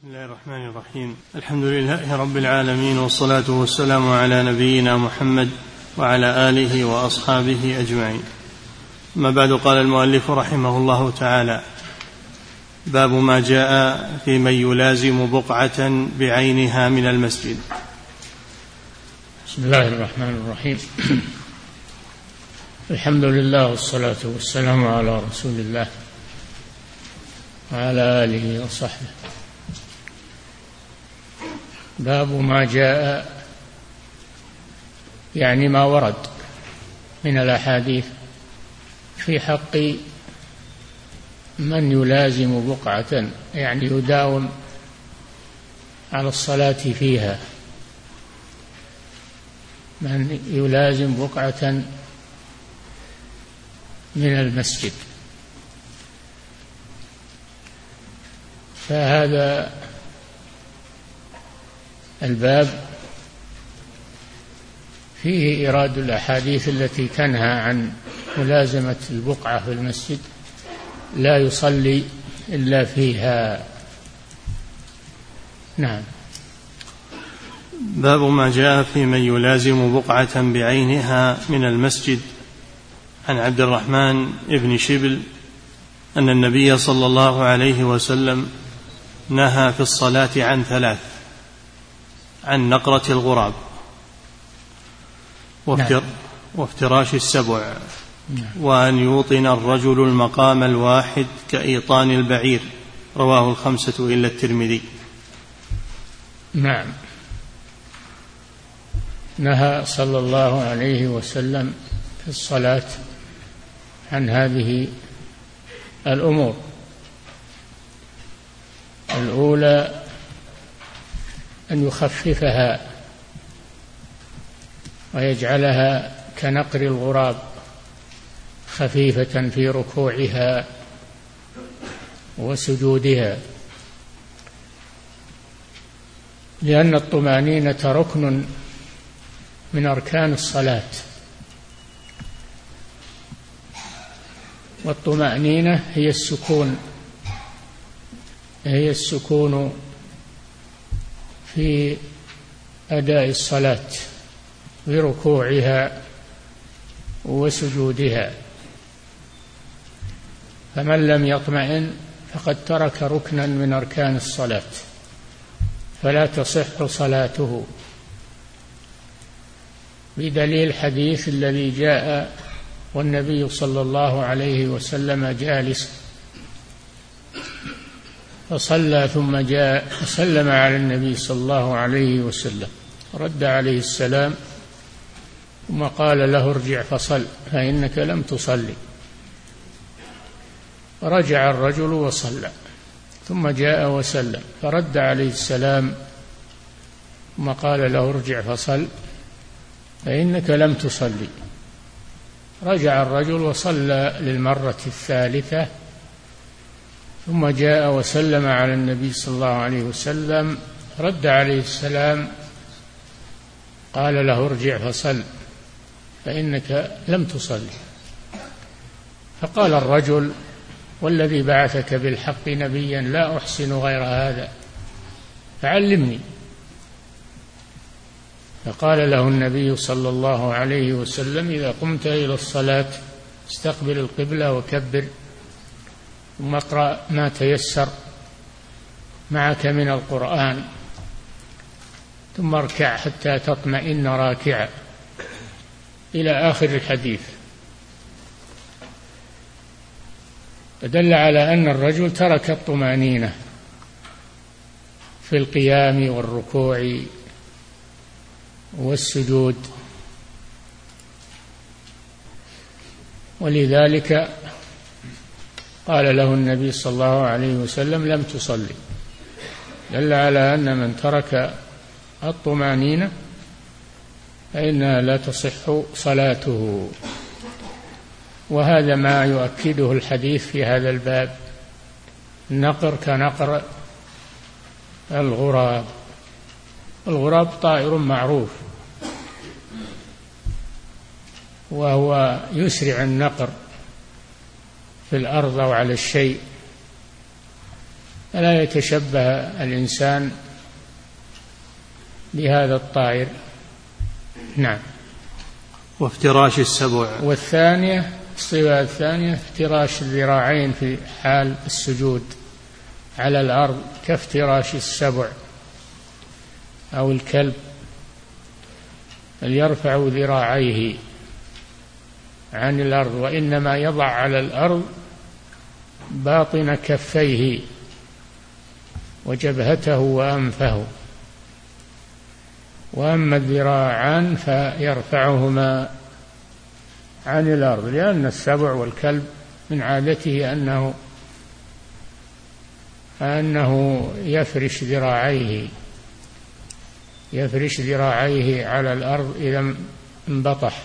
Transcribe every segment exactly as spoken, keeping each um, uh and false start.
بسم الله الرحمن الرحيم. الحمد لله رب العالمين، والصلاة والسلام على نبينا محمد وعلى آله وأصحابه أجمعين. ما بعد، قال المؤلف رحمه الله تعالى: باب ما جاء في من يلازم بقعة بعينها من المسجد. بسم الله الرحمن الرحيم. الحمد لله والصلاة والسلام على رسول الله وعلى آله وصحبه. باب ما جاء، يعني ما ورد من الأحاديث في حق من يلازم بقعة، يعني يداوم على الصلاة فيها، من يلازم بقعة من المسجد. فهذا الباب فيه إيراد الأحاديث التي تنهى عن ملازمة البقعة في المسجد، لا يصلي إلا فيها. نعم. باب ما جاء في من يلازم بقعة بعينها من المسجد. عن عبد الرحمن بن شبل أن النبي صلى الله عليه وسلم نهى في الصلاة عن ثلاث: عن نقرة الغراب، وافتراش السبع، وأن يوطن الرجل المقام الواحد كإيطان البعير. رواه الخمسة إلا الترمذي. نعم. نهى صلى الله عليه وسلم في الصلاة عن هذه الأمور. الأولى أن يخففها ويجعلها كنقر الغراب، خفيفة في ركوعها وسجودها، لأن الطمأنينة ركن من أركان الصلاة، والطمأنينة هي السكون هي السكون في أداء الصلاة بركوعها وسجودها. فمن لم يطمئن فقد ترك ركنا من أركان الصلاة، فلا تصح صلاته، بدليل الحديث الذي جاء والنبي صلى الله عليه وسلم جالس فصلى ثم جاء وسلم على النبي صلى الله عليه وسلم، رد عليه السلام ثم قال له: ارجع فصل فإنك لم تصلي. فرجع الرجل وصلى، ثم جاء وسلم فرد عليه السلام ثم قال له: ارجع فصل فإنك لم تصلي. رجع الرجل وصلى للمرة الثالثة، ثم جاء وسلم على النبي صلى الله عليه وسلم، رد عليه السلام قال له: ارجع فصل فإنك لم تصلي. فقال الرجل: والذي بعثك بالحق نبيا لا أحسن غير هذا فعلمني. فقال له النبي صلى الله عليه وسلم: إذا قمت إلى الصلاة استقبل القبلة وكبر، ثم اقرأ ما تيسر معك من القرآن، ثم اركع حتى تطمئن راكعا، إلى آخر الحديث. فدل على أن الرجل ترك الطمأنينة في القيام والركوع والسجود، ولذلك قال له النبي صلى الله عليه وسلم: لم تصلي. دل على أن من ترك الطمأنينة فإنها لا تصح صلاته. وهذا ما يؤكده الحديث في هذا الباب: النقر كنقر الغراب. الغراب طائر معروف، وهو يسرع النقر في الأرض أو على الشيء، فلا يتشبه الإنسان بهذا الطائر. نعم. وافتراش السبع. والثانية الصفة الثانية افتراش الذراعين في حال السجود على الأرض كافتراش السبع أو الكلب، فليرفع ذراعيه عن الأرض، وإنما يضع على الأرض باطن كفيه وجبهته وأنفه، وأما الذراعان فيرفعهما عن الأرض، لأن السبع والكلب من عادته أنه أنه يفرش ذراعيه يفرش ذراعيه على الأرض إذا انبطح،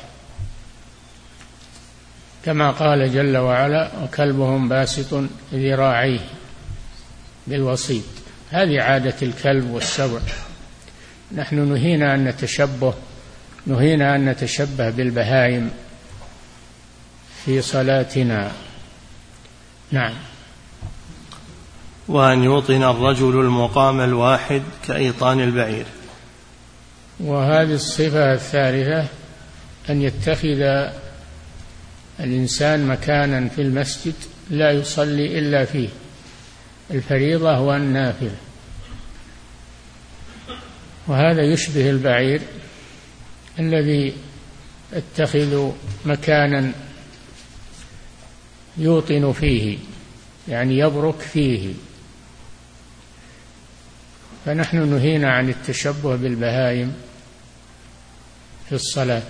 كما قال جل وعلا: وكلبهم باسط ذراعيه بالوسيط. هذه عادة الكلب والسبع. نحن نهينا أن نتشبه نهينا أن نتشبه بالبهائم في صلاتنا. نعم. وأن يوطن الرجل المقام الواحد كأيطان البعير. وهذه الصفة الثالثة أن يتخذ الإنسان مكانا في المسجد لا يصلي إلا فيه، الفريضة والنافلة، وهذا يشبه البعير الذي يتخذ مكانا يوطن فيه، يعني يبرك فيه. فنحن نهينا عن التشبه بالبهائم في الصلاة.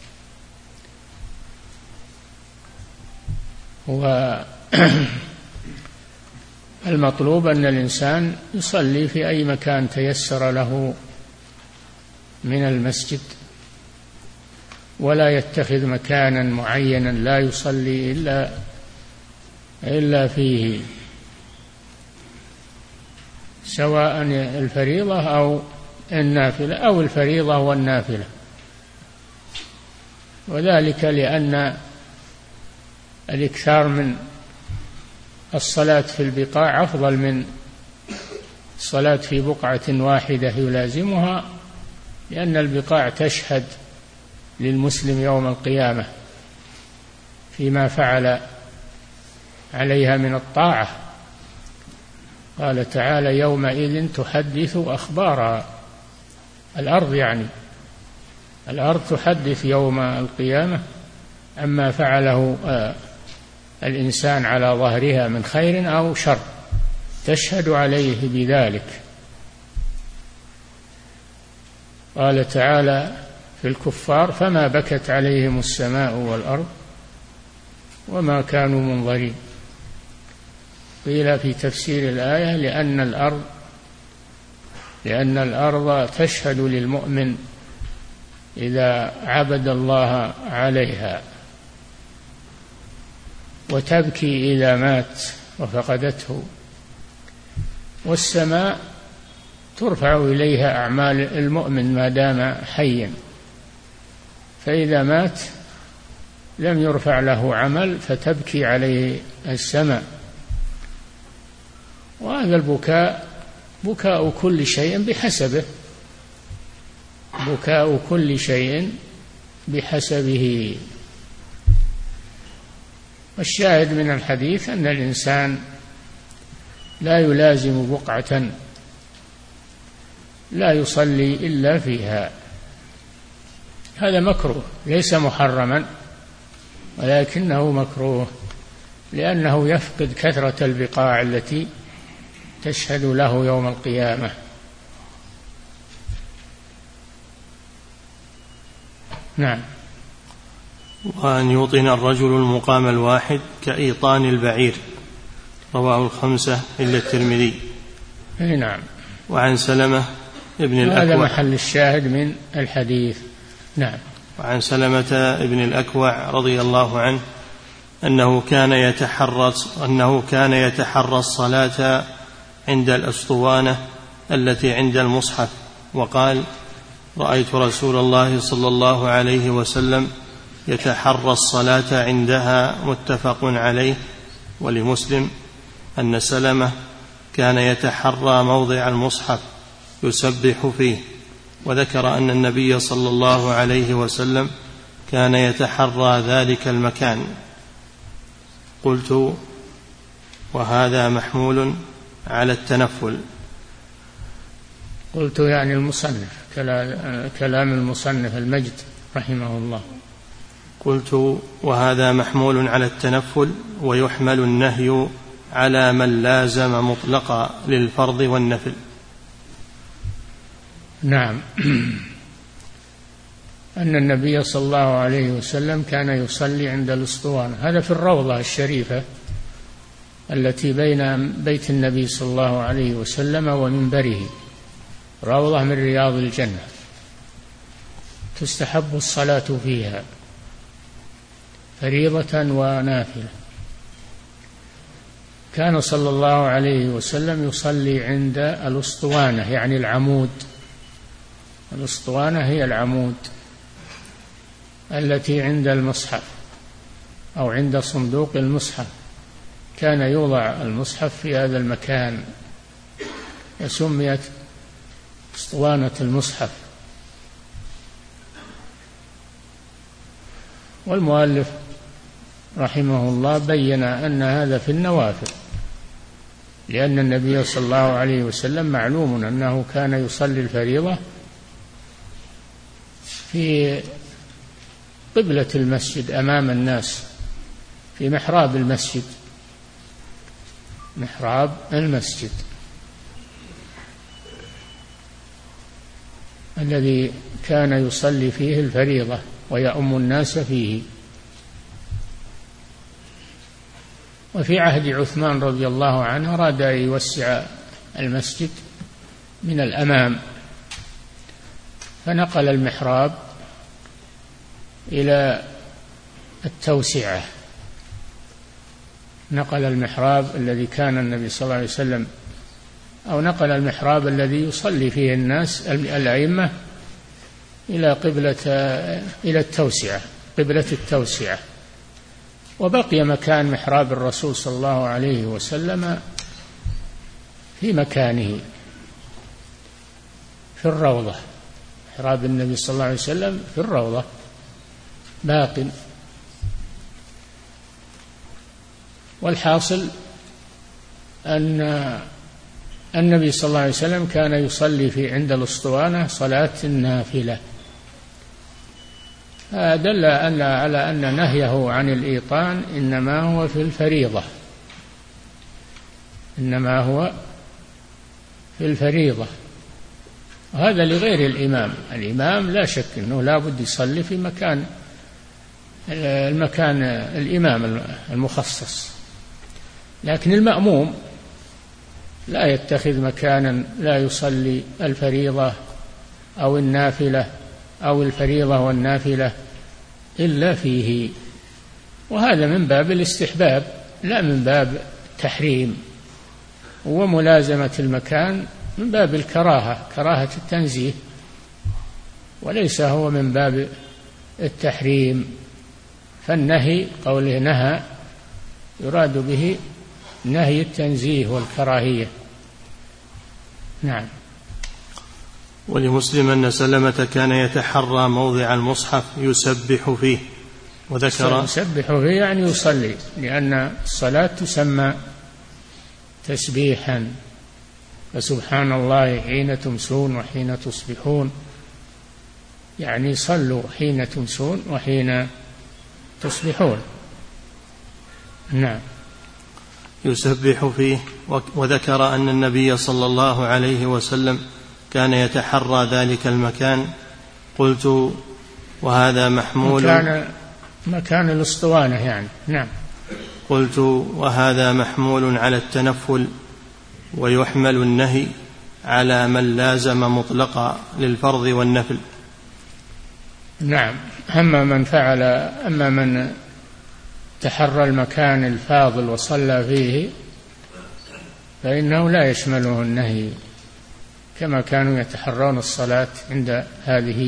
والمطلوب أن الإنسان يصلي في أي مكان تيسر له من المسجد، ولا يتخذ مكانا معينا لا يصلي إلا إلا فيه، سواء الفريضة أو النافلة أو الفريضة والنافلة. وذلك لأن الإكثار من الصلاة في البقاع أفضل من الصلاة في بقعة واحدة يلازمها، لأن البقاع تشهد للمسلم يوم القيامة فيما فعل عليها من الطاعة. قال تعالى: يومئذ تحدث أخبارها. الأرض يعني الأرض تحدث يوم القيامة عما فعله الإنسان على ظهرها من خير أو شر، تشهد عليه بذلك. قال تعالى في الكفار: فما بكت عليهم السماء والأرض وما كانوا منظرين. قيل في تفسير الآية: لأن الأرض لأن الأرض تشهد للمؤمن إذا عبد الله عليها، وتبكي إذا مات وفقدته، والسماء ترفع إليها أعمال المؤمن ما دام حيا، فإذا مات لم يرفع له عمل فتبكي عليه السماء. وهذا البكاء بكاء كل شيء بحسبه، بكاء كل شيء بحسبه. والشاهد من الحديث أن الإنسان لا يلازم بقعة لا يصلي إلا فيها. هذا مكروه، ليس محرما، ولكنه مكروه لأنه يفقد كثرة البقاع التي تشهد له يوم القيامة. نعم. وأن يوطن الرجل المقام الواحد كأيطان البعير. رواه الخمسة إلا الترمذي. نعم. وعن سلمة ابن الأكوع، هذا محل الشاهد من الحديث. نعم. وعن سلمة ابن الأكوع رضي الله عنه أنه كان يتحرى أنه كان يتحرى الصلاة عند الأسطوانة التي عند المصحف، وقال: رأيت رسول الله صلى الله عليه وسلم يتحرى الصلاة عندها. متفق عليه. ولمسلم أن سلمة كان يتحرى موضع المصحف يسبح فيه، وذكر أن النبي صلى الله عليه وسلم كان يتحرى ذلك المكان. قلت: وهذا محمول على التنفل. قلت يعني المصنف، كلام المصنف المجد رحمه الله. قلت: وهذا محمول على التنفل، ويحمل النهي على من لازم مطلقا للفرض والنفل. نعم. أن النبي صلى الله عليه وسلم كان يصلي عند الأسطوانة، هذا في الروضة الشريفة التي بين بيت النبي صلى الله عليه وسلم ومنبره، روضة من رياض الجنة، تستحب الصلاة فيها فريضة ونافلة. كان صلى الله عليه وسلم يصلي عند الأسطوانة، يعني العمود. الأسطوانة هي العمود التي عند المصحف أو عند صندوق المصحف، كان يوضع المصحف في هذا المكان، وسميت أسطوانة المصحف. والمؤلف رحمه الله بين أن هذا في النوافل، لأن النبي صلى الله عليه وسلم معلوم أنه كان يصلي الفريضة في قبلة المسجد أمام الناس، في محراب المسجد، محراب المسجد الذي كان يصلي فيه الفريضة ويؤم الناس فيه. وفي عهد عثمان رضي الله عنه أراد أن يوسع المسجد من الأمام، فنقل المحراب إلى التوسعة، نقل المحراب الذي كان النبي صلى الله عليه وسلم، أو نقل المحراب الذي يصلي فيه الناس الأئمة إلى قبلة إلى التوسعة، قبلة التوسعة، وبقي مكان محراب الرسول صلى الله عليه وسلم في مكانه في الروضة. محراب النبي صلى الله عليه وسلم في الروضة باق. والحاصل أن النبي صلى الله عليه وسلم كان يصلي في عند الأسطوانة صلاة النافلة، دل على أن نهيه عن الإيطان إنما هو في الفريضة، إنما هو في الفريضة، وهذا لغير الإمام. الإمام لا شك أنه لا بد يصلي في مكان المكان الإمام المخصص، لكن المأموم لا يتخذ مكانا لا يصلي الفريضة أو النافلة أو الفريضة والنافلة إلا فيه، وهذا من باب الاستحباب لا من باب التحريم، وملازمة المكان من باب الكراهة، كراهة التنزيه، وليس هو من باب التحريم. فالنهي قوله نهى يراد به نهي التنزيه والكراهية. نعم. ولمسلم أن سلمة كان يتحرى موضع المصحف يسبح فيه، وذكر يسبح فيه يعني يصلي، لأن الصلاة تسمى تسبيحا، فسبحان الله حين تمسون وحين تصبحون، يعني صلوا حين تمسون وحين تصبحون. نعم. يسبح فيه، وذكر أن النبي صلى الله عليه وسلم كان يتحرى ذلك المكان. قلت: وهذا محمول مكان, مكان الأسطوانة يعني. نعم. قلت: وهذا محمول على التنفل، ويحمل النهي على من لازم مطلقا للفرض والنفل. نعم. أما من فعل أما من تحرى المكان الفاضل وصلى فيه فإنه لا يشمله النهي، كما كانوا يتحرون الصلاة عند هذه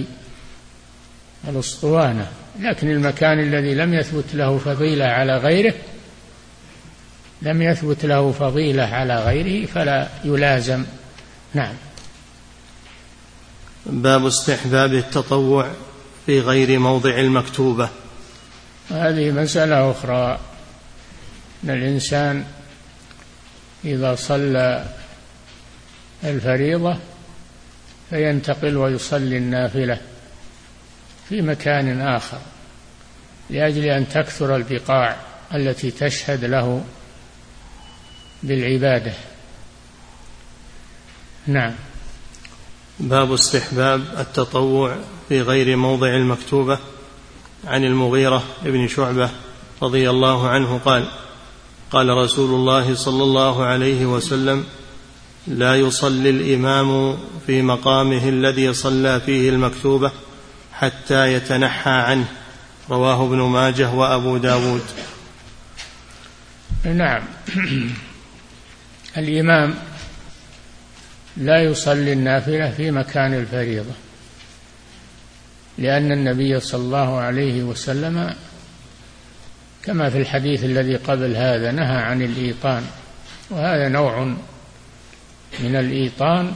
الأسطوانة. لكن المكان الذي لم يثبت له فضيلة على غيره لم يثبت له فضيلة على غيره فلا يلازم. نعم. باب استحباب التطوع في غير موضع المكتوبة. هذه مسألة أخرى، أن الإنسان إذا صلى الفريضة فينتقل ويصلي النافلة في مكان آخر لأجل أن تكثر البقاع التي تشهد له بالعبادة. نعم. باب استحباب التطوع في غير موضع المكتوبة. عن المغيرة بن شعبة رضي الله عنه قال: قال رسول الله صلى الله عليه وسلم: لا يصلي الإمام في مقامه الذي صلى فيه المكتوبة حتى يتنحى عنه. رواه ابن ماجه وأبو داود. نعم. الإمام لا يصلي النافلة في مكان الفريضة، لأن النبي صلى الله عليه وسلم كما في الحديث الذي قبل هذا نهى عن الإيطان، وهذا نوع من الإيطان.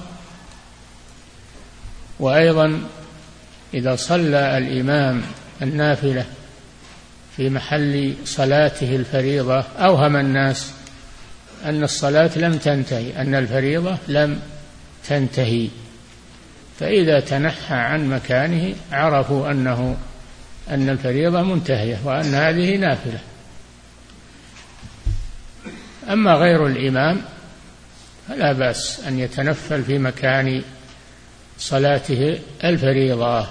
وأيضا إذا صلى الإمام النافلة في محل صلاته الفريضة أوهم الناس أن الصلاة لم تنتهي، أن الفريضة لم تنتهي، فإذا تنحى عن مكانه عرفوا أنه أن الفريضة منتهية وأن هذه نافلة. أما غير الإمام فلا بأس أن يتنفل في مكان صلاته الفريضة.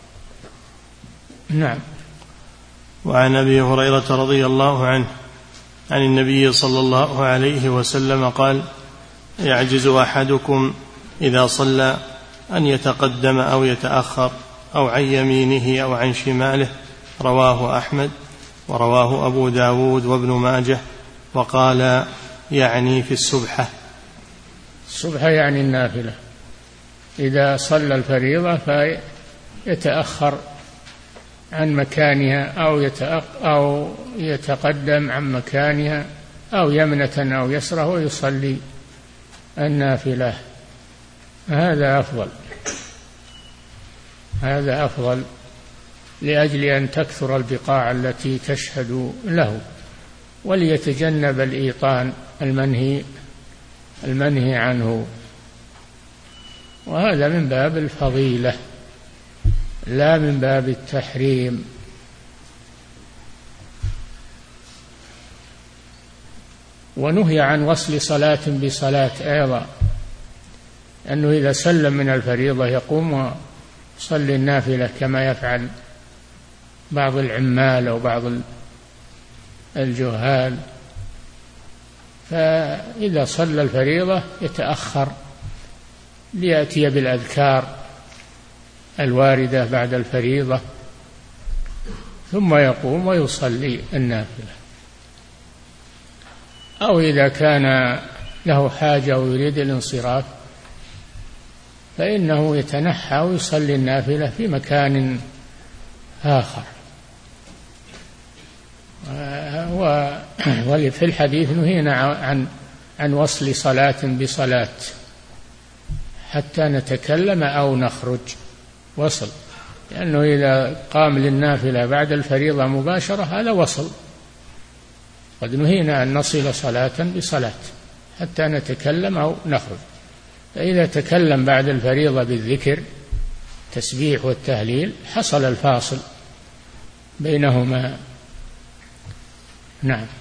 نعم. وعن أبي هريرة رضي الله عنه عن النبي صلى الله عليه وسلم قال: يعجز أحدكم إذا صلى أن يتقدم أو يتأخر أو عن يمينه أو عن شماله. رواه أحمد ورواه أبو داود وابن ماجه، وقال: يعني في السبحة. السبحة يعني النافلة. إذا صلى الفريضة فيتأخر عن مكانها أو, أو يتقدم عن مكانها أو يمنة أو يسرة ويصلي النافلة. هذا أفضل، هذا أفضل لأجل أن تكثر البقاع التي تشهد له، وليتجنب الإيطان المنهي المنهي عنه. وهذا من باب الفضيلة لا من باب التحريم. ونهي عن وصل صلاة بصلاة أيضا، أنه إذا سلم من الفريضة يقوم ويصلي النافلة كما يفعل بعض العمال أو بعض الجهال. فإذا صلى الفريضة يتأخر ليأتي بالأذكار الواردة بعد الفريضة ثم يقوم ويصلي النافلة. أو إذا كان له حاجة ويريد الانصراف فإنه يتنحى ويصلي النافلة في مكان آخر. وفي الحديث نهينا عن عن وصل صلاة بصلاة حتى نتكلم أو نخرج. وصل، لأنه إذا قام للنافلة بعد الفريضة مباشرة هذا وصل. قد نهينا أن نصل صلاة بصلاة حتى نتكلم أو نخرج. فإذا تكلم بعد الفريضة بالذكر التسبيح والتهليل حصل الفاصل بينهما. نعم.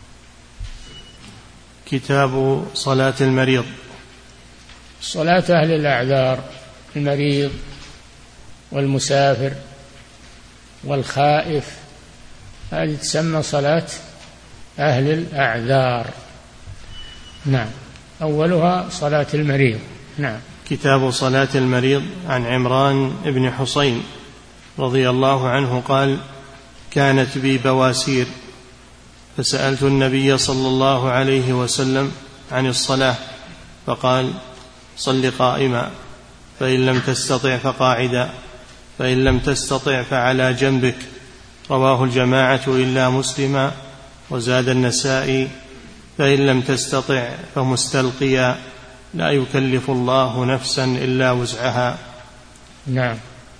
كتاب صلاة المريض. صلاة أهل الأعذار، المريض والمسافر والخائف، هذه تسمى صلاة أهل الأعذار. نعم. أولها صلاة المريض. نعم. كتاب صلاة المريض. عن عمران بن حسين رضي الله عنه قال: كانت بي بواسير فسألت النبي صلى الله عليه وسلم عن الصلاة فقال: صل قائما، فإن لم تستطع فقاعدا، فإن لم تستطع فعلى جنبك. رواه الجماعة إلا مسلما. وزاد النسائي: فإن لم تستطع فمستلقيا، لا يكلف الله نفسا إلا وسعها. نعم.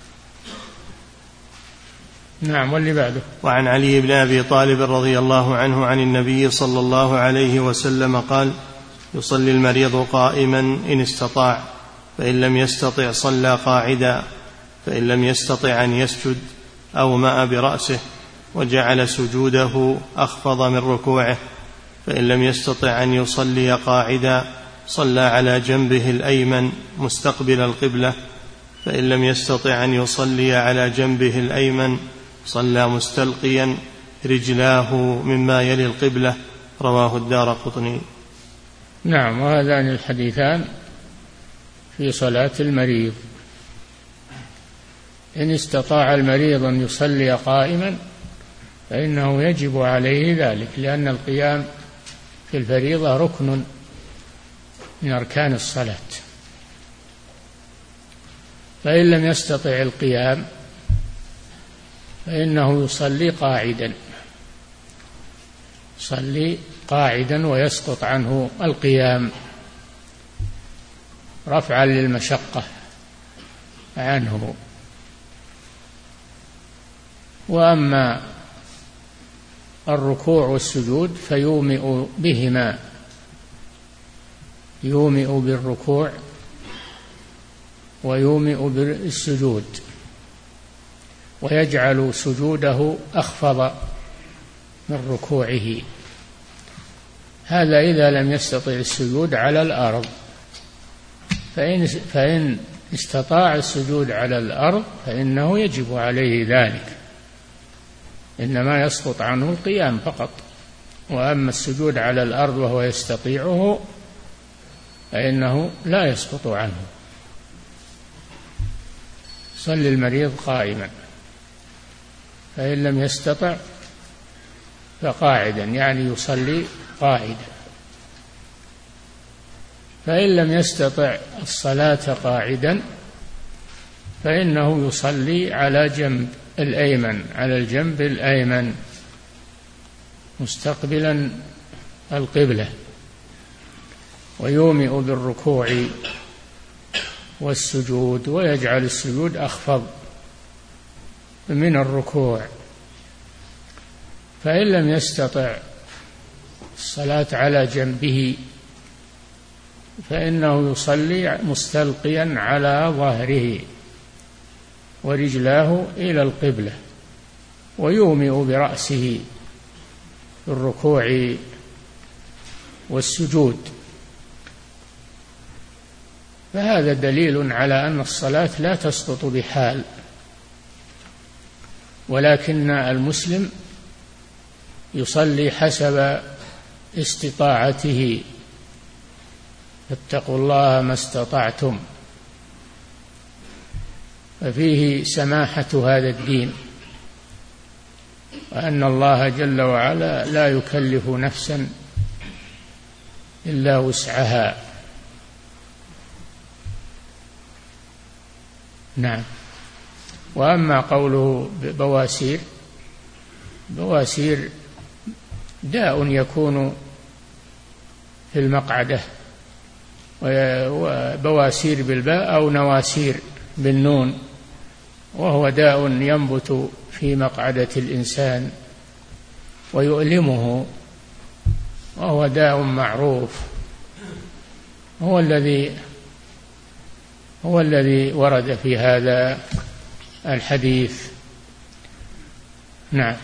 نعم. واللي بعده. وعن علي بن أبي طالب رضي الله عنه عن النبي صلى الله عليه وسلم قال: يصلي المريض قائما إن استطاع، فإن لم يستطع صلى قاعدا، فإن لم يستطع أن يسجد أومأ برأسه وجعل سجوده أخفض من ركوعه، فإن لم يستطع أن يصلي قاعدا صلى على جنبه الأيمن مستقبل القبلة، فإن لم يستطع أن يصلي على جنبه الأيمن صلى مستلقيا رجلاه مما يلي القبلة. رواه الدارقطني. نعم. وهذان الحديثان في صلاة المريض. إن استطاع المريض أن يصلي قائما فإنه يجب عليه ذلك، لأن القيام في الفريضة ركن من أركان الصلاة. فإن لم يستطع القيام فإنه يصلي قاعدا، يصلي قاعدا ويسقط عنه القيام رفعا للمشقة عنه. وأما الركوع والسجود فيومئ بهما، يومئ بالركوع ويومئ بالسجود، ويجعل سجوده أخفض من ركوعه. هذا إذا لم يستطع السجود على الأرض. فإن, فإن استطاع السجود على الأرض فإنه يجب عليه ذلك، إنما يسقط عنه القيام فقط. وأما السجود على الأرض وهو يستطيعه فإنه لا يسقط عنه. صلي المريض قائما، فإن لم يستطع فقاعدا، يعني يصلي قاعدا. فإن لم يستطع الصلاة قاعدا فإنه يصلي على جنب الأيمن، على الجنب الأيمن مستقبلا القبلة، ويومئ بالركوع والسجود، ويجعل السجود أخفض من الركوع. فإن لم يستطع الصلاة على جنبه فإنه يصلي مستلقيا على ظهره ورجلاه إلى القبلة، ويومئ برأسه في الركوع والسجود. فهذا دليل على أن الصلاة لا تسقط بحال، ولكن المسلم يصلي حسب استطاعته. فاتقوا الله ما استطعتم. ففيه سماحة هذا الدين، وأن الله جل وعلا لا يكلف نفسا إلا وسعها. نعم. وأما قوله بواسير، بواسير داء يكون في المقعدة، وبواسير بالباء أو نواسير بالنون، وهو داء ينبت في مقعدة الإنسان ويؤلمه، وهو داء معروف، هو الذي هو الذي ورد في هذا الحديث. نعم.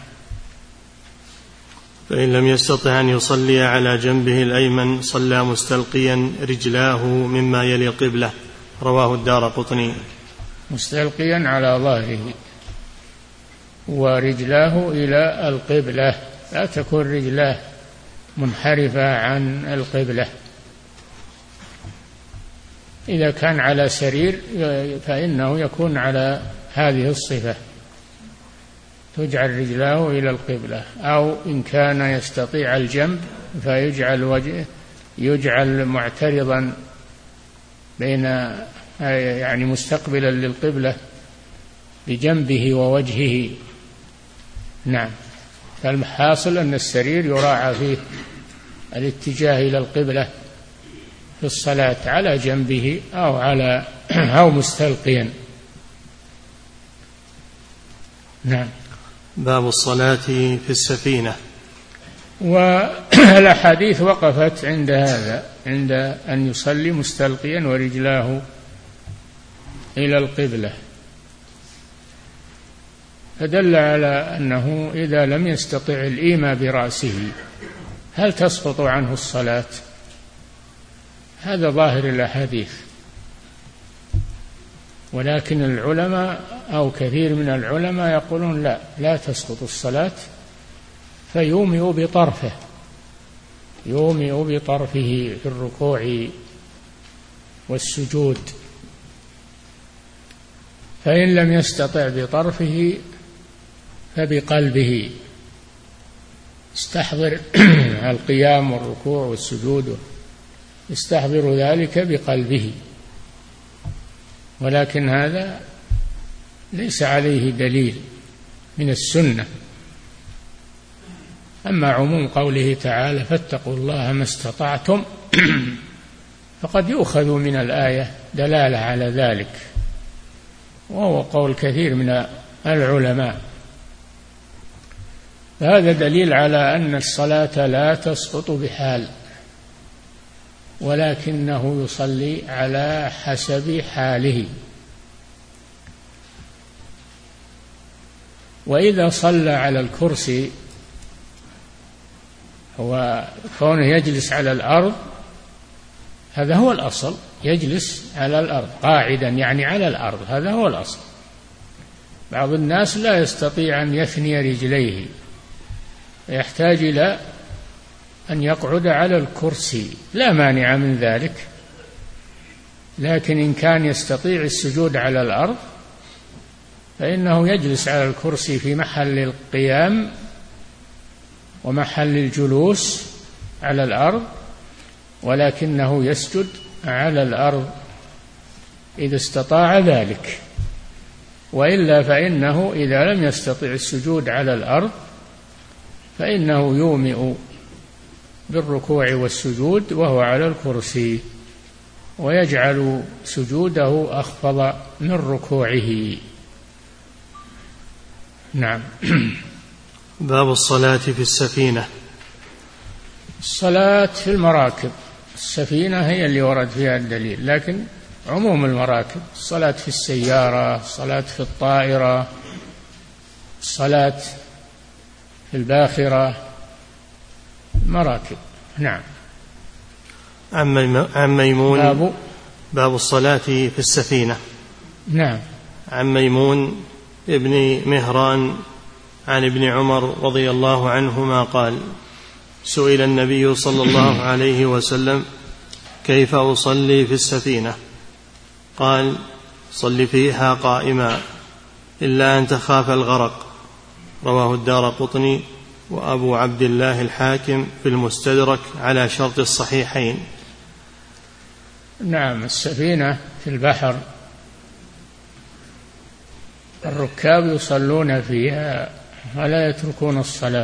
فإن لم يستطع أن يصلي على جنبه الأيمن صلى مستلقيا رجلاه مما يلي القبلة. رواه الدارقطني. مستلقيا على ظهره ورجلاه إلى القبلة، لا تكون رجلاه منحرفة عن القبلة. إذا كان على سرير فإنه يكون على هذه الصفة، تجعل رجلاه إلى القبلة، أو إن كان يستطيع الجنب فيجعل وجهه يجعل معترضا بين، يعني مستقبلا للقبلة بجنبه الاتجاه إلى القبلة في الصلاة على جنبه أو على أو مستلقيا. نعم. باب الصلاة في السفينة. والأحاديث وقفت عند هذا، عند أن يصلي مستلقيا ورجلاه إلى القبلة، فدل على أنه إذا لم يستطع الإيماء برأسه هل تسقط عنه الصلاة؟ هذا ظاهر الأحاديث، ولكن العلماء أو كثير من العلماء يقولون لا لا تسقط الصلاة، فيومئ بطرفه، يومئ بطرفه في الركوع والسجود، فإن لم يستطع بطرفه فبقلبه، استحضر القيام والركوع والسجود، استحضر ذلك بقلبه، ولكن هذا ليس عليه دليل من السنة. أما عموم قوله تعالى فاتقوا الله ما استطعتم فقد يؤخذ من الآية دلالة على ذلك، وهو قول كثير من العلماء، هذا دليل على أن الصلاة لا تسقط بحال، ولكنه يصلي على حسب حاله. وإذا صلى على الكرسي، هو كونه يجلس على الأرض هذا هو الأصل، يجلس على الأرض قاعدا يعني على الأرض، هذا هو الأصل. بعض الناس لا يستطيع أن يثني رجليه، يحتاج إلى أن يقعد على الكرسي، لا مانع من ذلك، لكن إن كان يستطيع السجود على الأرض فإنه يجلس على الكرسي في محل القيام ومحل الجلوس على الأرض، ولكنه يسجد على الأرض إذا استطاع ذلك، وإلا فإنه إذا لم يستطع السجود على الأرض فإنه يومئ بالركوع والسجود وهو على الكرسي، ويجعل سجوده أخفض من ركوعه. نعم. باب الصلاة في السفينة. الصلاة في المراكب، السفينة هي اللي ورد فيها الدليل، لكن عموم المراكب، الصلاة في السيارة، الصلاة في الطائرة، الصلاة في الباخرة، مراكب. نعم. عن ميمون. باب باب الصلاة في السفينة. نعم. عن ميمون ابن مهران عن ابن عمر رضي الله عنهما قال: سئل النبي صلى الله عليه وسلم: كيف أصلي في السفينة؟ قال: صل فيها قائما إلا أن تخاف الغرق. رواه الدارقطني وأبو عبد الله الحاكم في المستدرك على شرط الصحيحين. نعم. السفينة في البحر الركاب يصلون فيها ولا يتركون الصلاة،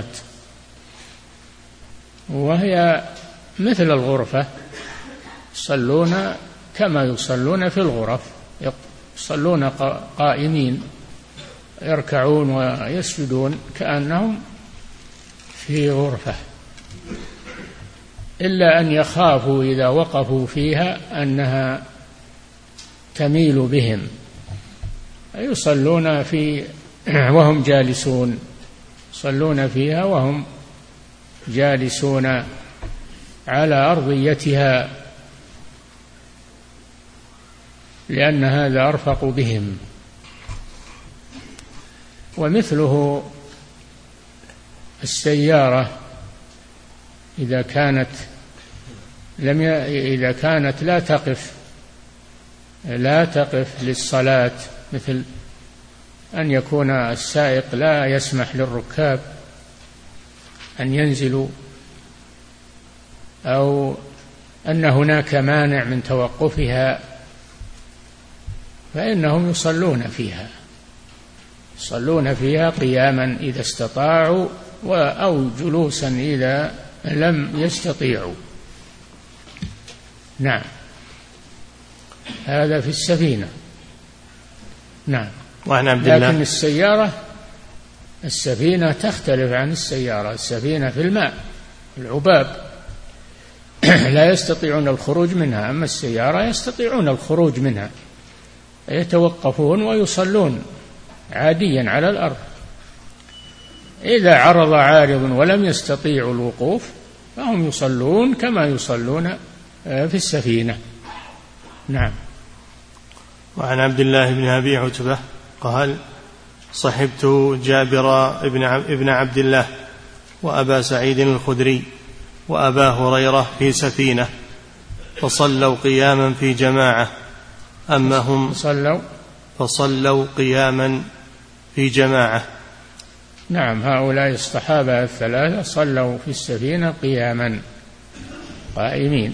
وهي مثل الغرفة، يصلون كما يصلون في الغرف، يصلون قائمين، يركعون ويسجدون كأنهم في غرفة، إلا أن يخافوا إذا وقفوا فيها أنها تميل بهم، يصلون في وهم جالسون، يصلون فيها وهم جالسون على أرضيتها، لأن هذا أرفق بهم. ومثله السيارة إذا كانت لم ي... إذا كانت لا تقف لا تقف للصلاة، مثل أن يكون السائق لا يسمح للركاب أن ينزلوا، أو أن هناك مانع من توقفها، فإنهم يصلون فيها، يصلون فيها قياما إذا استطاعوا، أو جلوسا إذا لم يستطيعوا. نعم، هذا في السفينة. نعم. وعن عبد الله لكن السيارة السفينة تختلف عن السيارة. السفينة في الماء العباب لا يستطيعون الخروج منها، أما السيارة يستطيعون الخروج منها، يتوقفون ويصلون عاديا على الأرض. إذا عرض عارض ولم يستطيعوا الوقوف فهم يصلون كما يصلون في السفينة. نعم. وعن عبد الله بن أبي عتبة قال: صحبت جابر ابن عبد الله وأبا سعيد الخدري وأبا هريرة في سفينة فصلوا قياما في جماعة، أما هم صلوا فصلوا قياما في جماعة. نعم، هؤلاء الصحابة الثلاثة صلوا في السفينة قياما قائمين،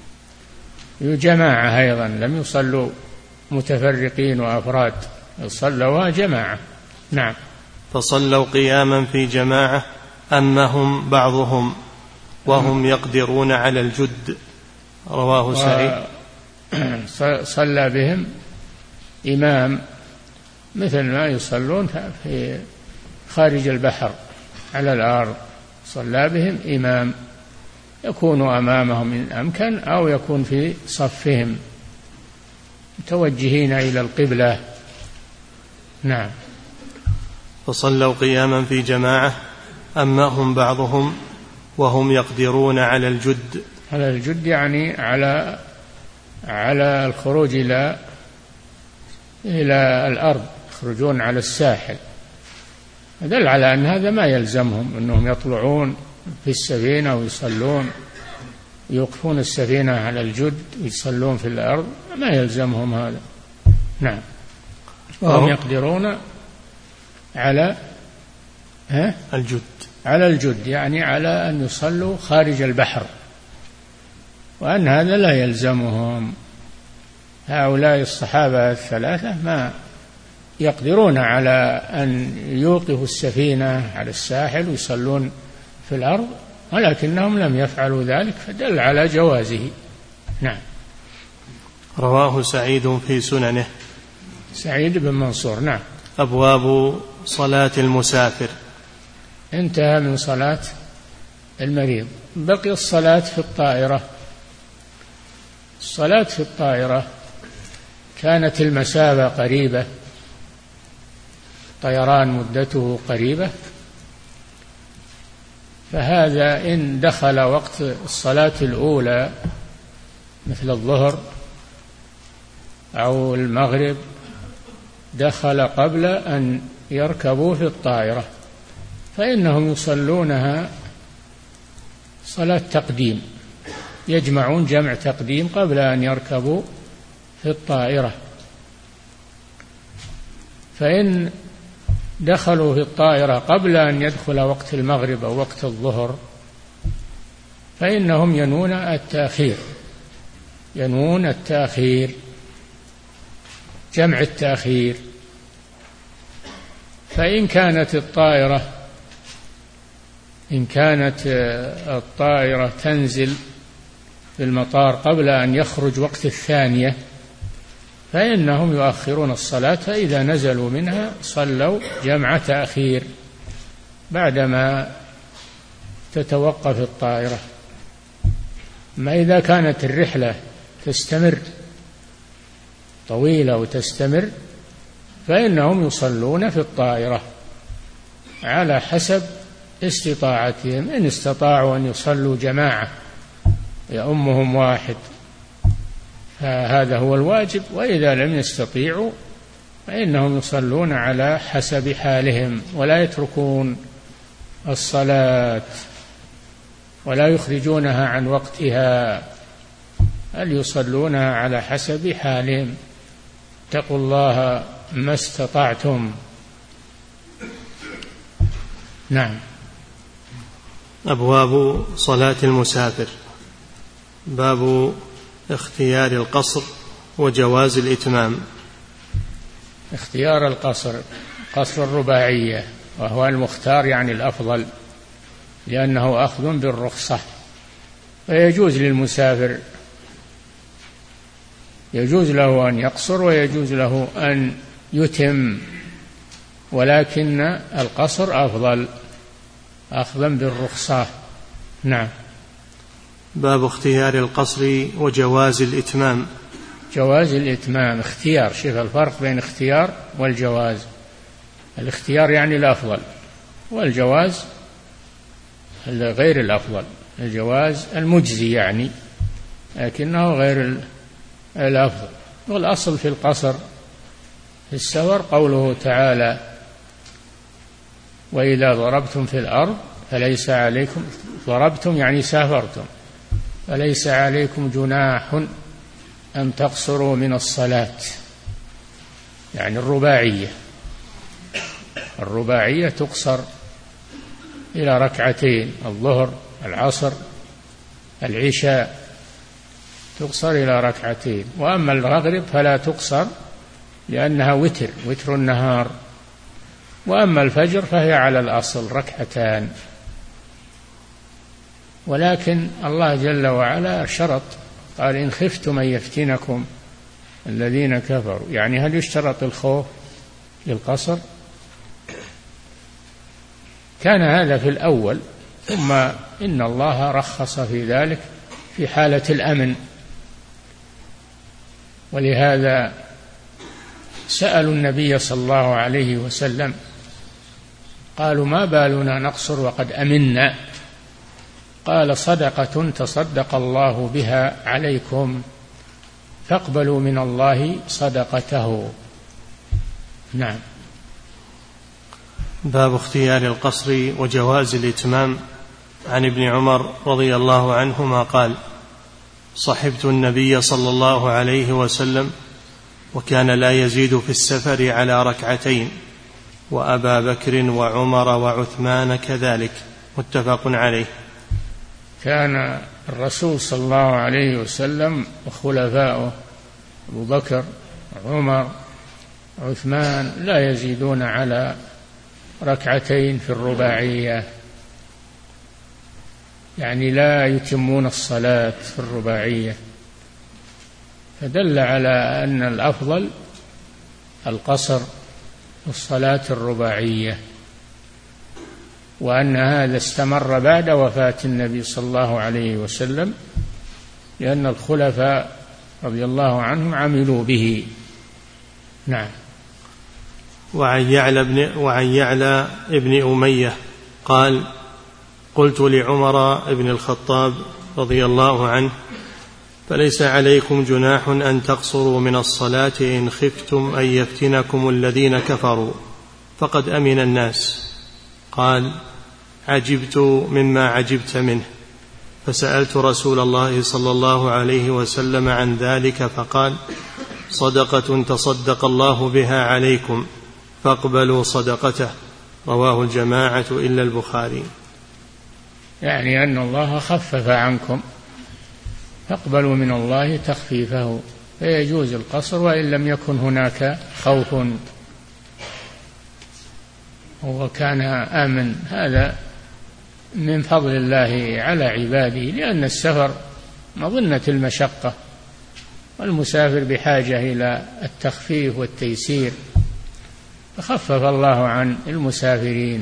جماعة أيضا، لم يصلوا متفرقين وأفراد، صلوا جماعة. نعم. فصلوا قياما في جماعة، أما هم بعضهم وهم يقدرون على الجد. رواه سعيد. صلى بهم إمام مثل ما يصلون في خارج البحر على الأرض، صلى بهم إمام يكون أمامهم إن أمكن، أو يكون في صفهم متوجهين إلى القبلة. نعم. فصلوا قياما في جماعة، أما هم بعضهم وهم يقدرون على الجد. على الجد يعني على على الخروج إلى إلى الأرض، يخرجون على الساحل. دل على أن هذا ما يلزمهم أنهم يطلعون في السفينة ويصلون، يوقفون السفينة على الجد ويصلون في الأرض، ما يلزمهم هذا. نعم. وهم يقدرون على ها؟ الجد، على الجد يعني على أن يصلوا خارج البحر، وأن هذا لا يلزمهم. هؤلاء الصحابة الثلاثة ما يقدرون على أن يوقفوا السفينة على الساحل ويصلون في الأرض، ولكنهم لم يفعلوا ذلك، فدل على جوازه. نعم. رواه سعيد في سننه. سعيد بن منصور. نعم. أبواب صلاة المسافر. انتهى من صلاة المريض، بقي الصلاة في الطائرة. الصلاة في الطائرة كانت المسافة قريبة، طيران مدته قريبة، فهذا إن دخل وقت الصلاة الأولى مثل الظهر أو المغرب، دخل قبل أن يركبوا في الطائرة، فإنهم يصلونها صلاة تقديم، يجمعون جمع تقديم قبل أن يركبوا في الطائرة. فإن دخلوا في الطائرة قبل أن يدخل وقت المغرب أو وقت الظهر فإنهم ينون التأخير، ينون التأخير، جمع التأخير. فإن كانت الطائرة إن كانت الطائرة تنزل في المطار قبل أن يخرج وقت الثانية فإنهم يؤخرون الصلاة، فإذا نزلوا منها صلوا جمع تأخير بعدما تتوقف الطائرة. ما إذا كانت الرحلة تستمر طويلة وتستمر فإنهم يصلون في الطائرة على حسب استطاعتهم، إن استطاعوا أن يصلوا جماعة يؤمهم واحد فهذا هو الواجب، وإذا لم يستطيعوا فإنهم يصلون على حسب حالهم، ولا يتركون الصلاة ولا يخرجونها عن وقتها، بل يصلونها على حسب حالهم. اتقوا الله ما استطعتم. نعم. أبواب صلاة المسافر. باب اختيار القصر وجواز الإتمام. اختيار القصر، قصر الرباعية، وهو المختار يعني الأفضل لأنه أخذ بالرخصة. فيجوز للمسافر، يجوز له أن يقصر ويجوز له أن يتم، ولكن القصر أفضل أخذا بالرخصة. نعم. باب اختيار القصر وجواز الإتمام. جواز الإتمام اختيار، شوف الفرق بين اختيار والجواز. الاختيار يعني الأفضل، والجواز غير الأفضل. الجواز المجزي يعني، لكنه غير الأفضل. والأصل في القصر في السفر قوله تعالى: وإذا ضربتم في الأرض فليس عليكم، ضربتم يعني سافرتم، فليس عليكم جناح أن تقصروا من الصلاة، يعني الرباعية. الرباعية تقصر إلى ركعتين، الظهر العصر العشاء تقصر إلى ركعتين. وأما المغرب فلا تقصر لأنها وتر، وتر النهار. وأما الفجر فهي على الأصل ركعتان. ولكن الله جل وعلا شرط، قال: إن خفتم أن يفتنكم الذين كفروا. يعني هل يشترط الخوف للقصر؟ كان هذا في الأول، ثم إن الله رخص في ذلك في حالة الأمن. ولهذا سألوا النبي صلى الله عليه وسلم، قالوا: ما بالنا نقصر وقد أمنا؟ قال: صدقة تصدق الله بها عليكم، فاقبلوا من الله صدقته. نعم. باب اختيار القصر وجواز الإتمام. عن ابن عمر رضي الله عنهما قال: صحبت النبي صلى الله عليه وسلم وكان لا يزيد في السفر على ركعتين، وأبا بكر وعمر وعثمان كذلك. متفق عليه. كان الرسول صلى الله عليه وسلم وخلفاؤه أبو بكر وعمر وعثمان لا يزيدون على ركعتين في الرباعية، يعني لا يتمون الصلاة في الرباعية. فدل على أن الأفضل القصر في الصلاة الرباعية، وأن هذا استمر بعد وفاة النبي صلى الله عليه وسلم، لأن الخلفاء رضي الله عنهم عملوا به. نعم. وعن يعلى ابن, وعن يعلى ابن أمية قال: قلت لعمر بن الخطاب رضي الله عنه: فليس عليكم جناح أن تقصروا من الصلاة إن خفتم أن يفتنكم الذين كفروا فقد أمن الناس. قال: عجبت مما عجبت منه، فسألت رسول الله صلى الله عليه وسلم عن ذلك فقال: صدقة تصدق الله بها عليكم، فاقبلوا صدقته. رواه الجماعة إلا البخاري. يعني أن الله خفف عنكم، فاقبلوا من الله تخفيفه، فيجوز القصر وإن لم يكن هناك خوف وكان آمن. هذا من فضل الله على عباده، لأن السفر مظنة المشقة، والمسافر بحاجة إلى التخفيف والتيسير، فخفف الله عن المسافرين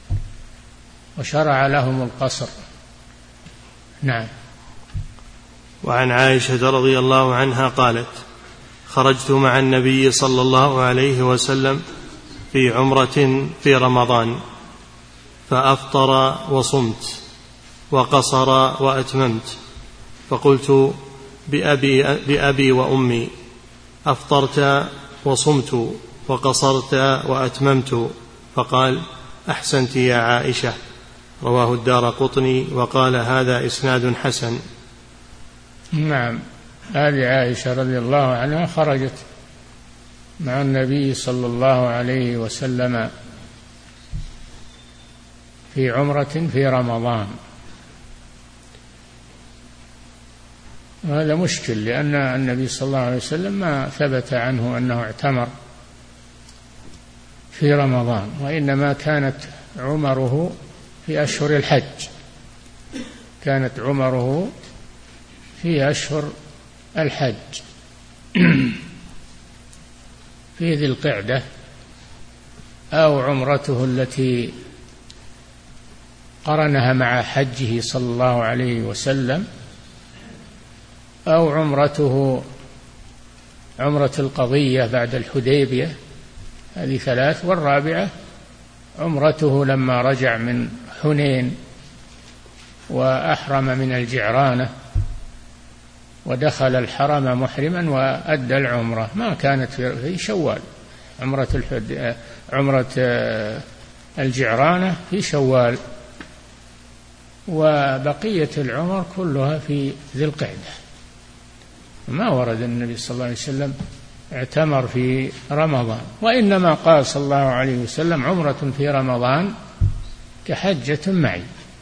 وشرع لهم القصر. نعم. وعن عائشة رضي الله عنها قالت: خرجت مع النبي صلى الله عليه وسلم في عمرة في رمضان، فأفطر وصمت وقصر وأتممت، فقلت بأبي, بأبي وأمي: أفطرت وصمت وقصرت وأتممت؟ فقال: أحسنت يا عائشة. رواه الدارقطني وقال: هذا إسناد حسن. نعم. هذه عائشة رضي الله عنها خرجت مع النبي صلى الله عليه وسلم في عمرة في رمضان. وهذا مشكل، لأن النبي صلى الله عليه وسلم ما ثبت عنه أنه اعتمر في رمضان، وإنما كانت عمره في أشهر الحج. كانت عمره في أشهر الحج في ذي القعدة، أو عمرته التي قرنها مع حجه صلى الله عليه وسلم، أو عمرته عمرة القضية بعد الحديبية، هذه ثلاث. والرابعة عمرته لما رجع من حنين وأحرم من الجعرانة ودخل الحرم محرما وأدى العمرة، ما كانت في شوال. عمرة الحد... عمرة الجعرانة في شوال، وبقية العمر كلها في ذي القعدة. ما ورد النبي صلى الله عليه وسلم اعتمر في رمضان، وإنما قال صلى الله عليه وسلم عمرة في رمضان كحجة معي،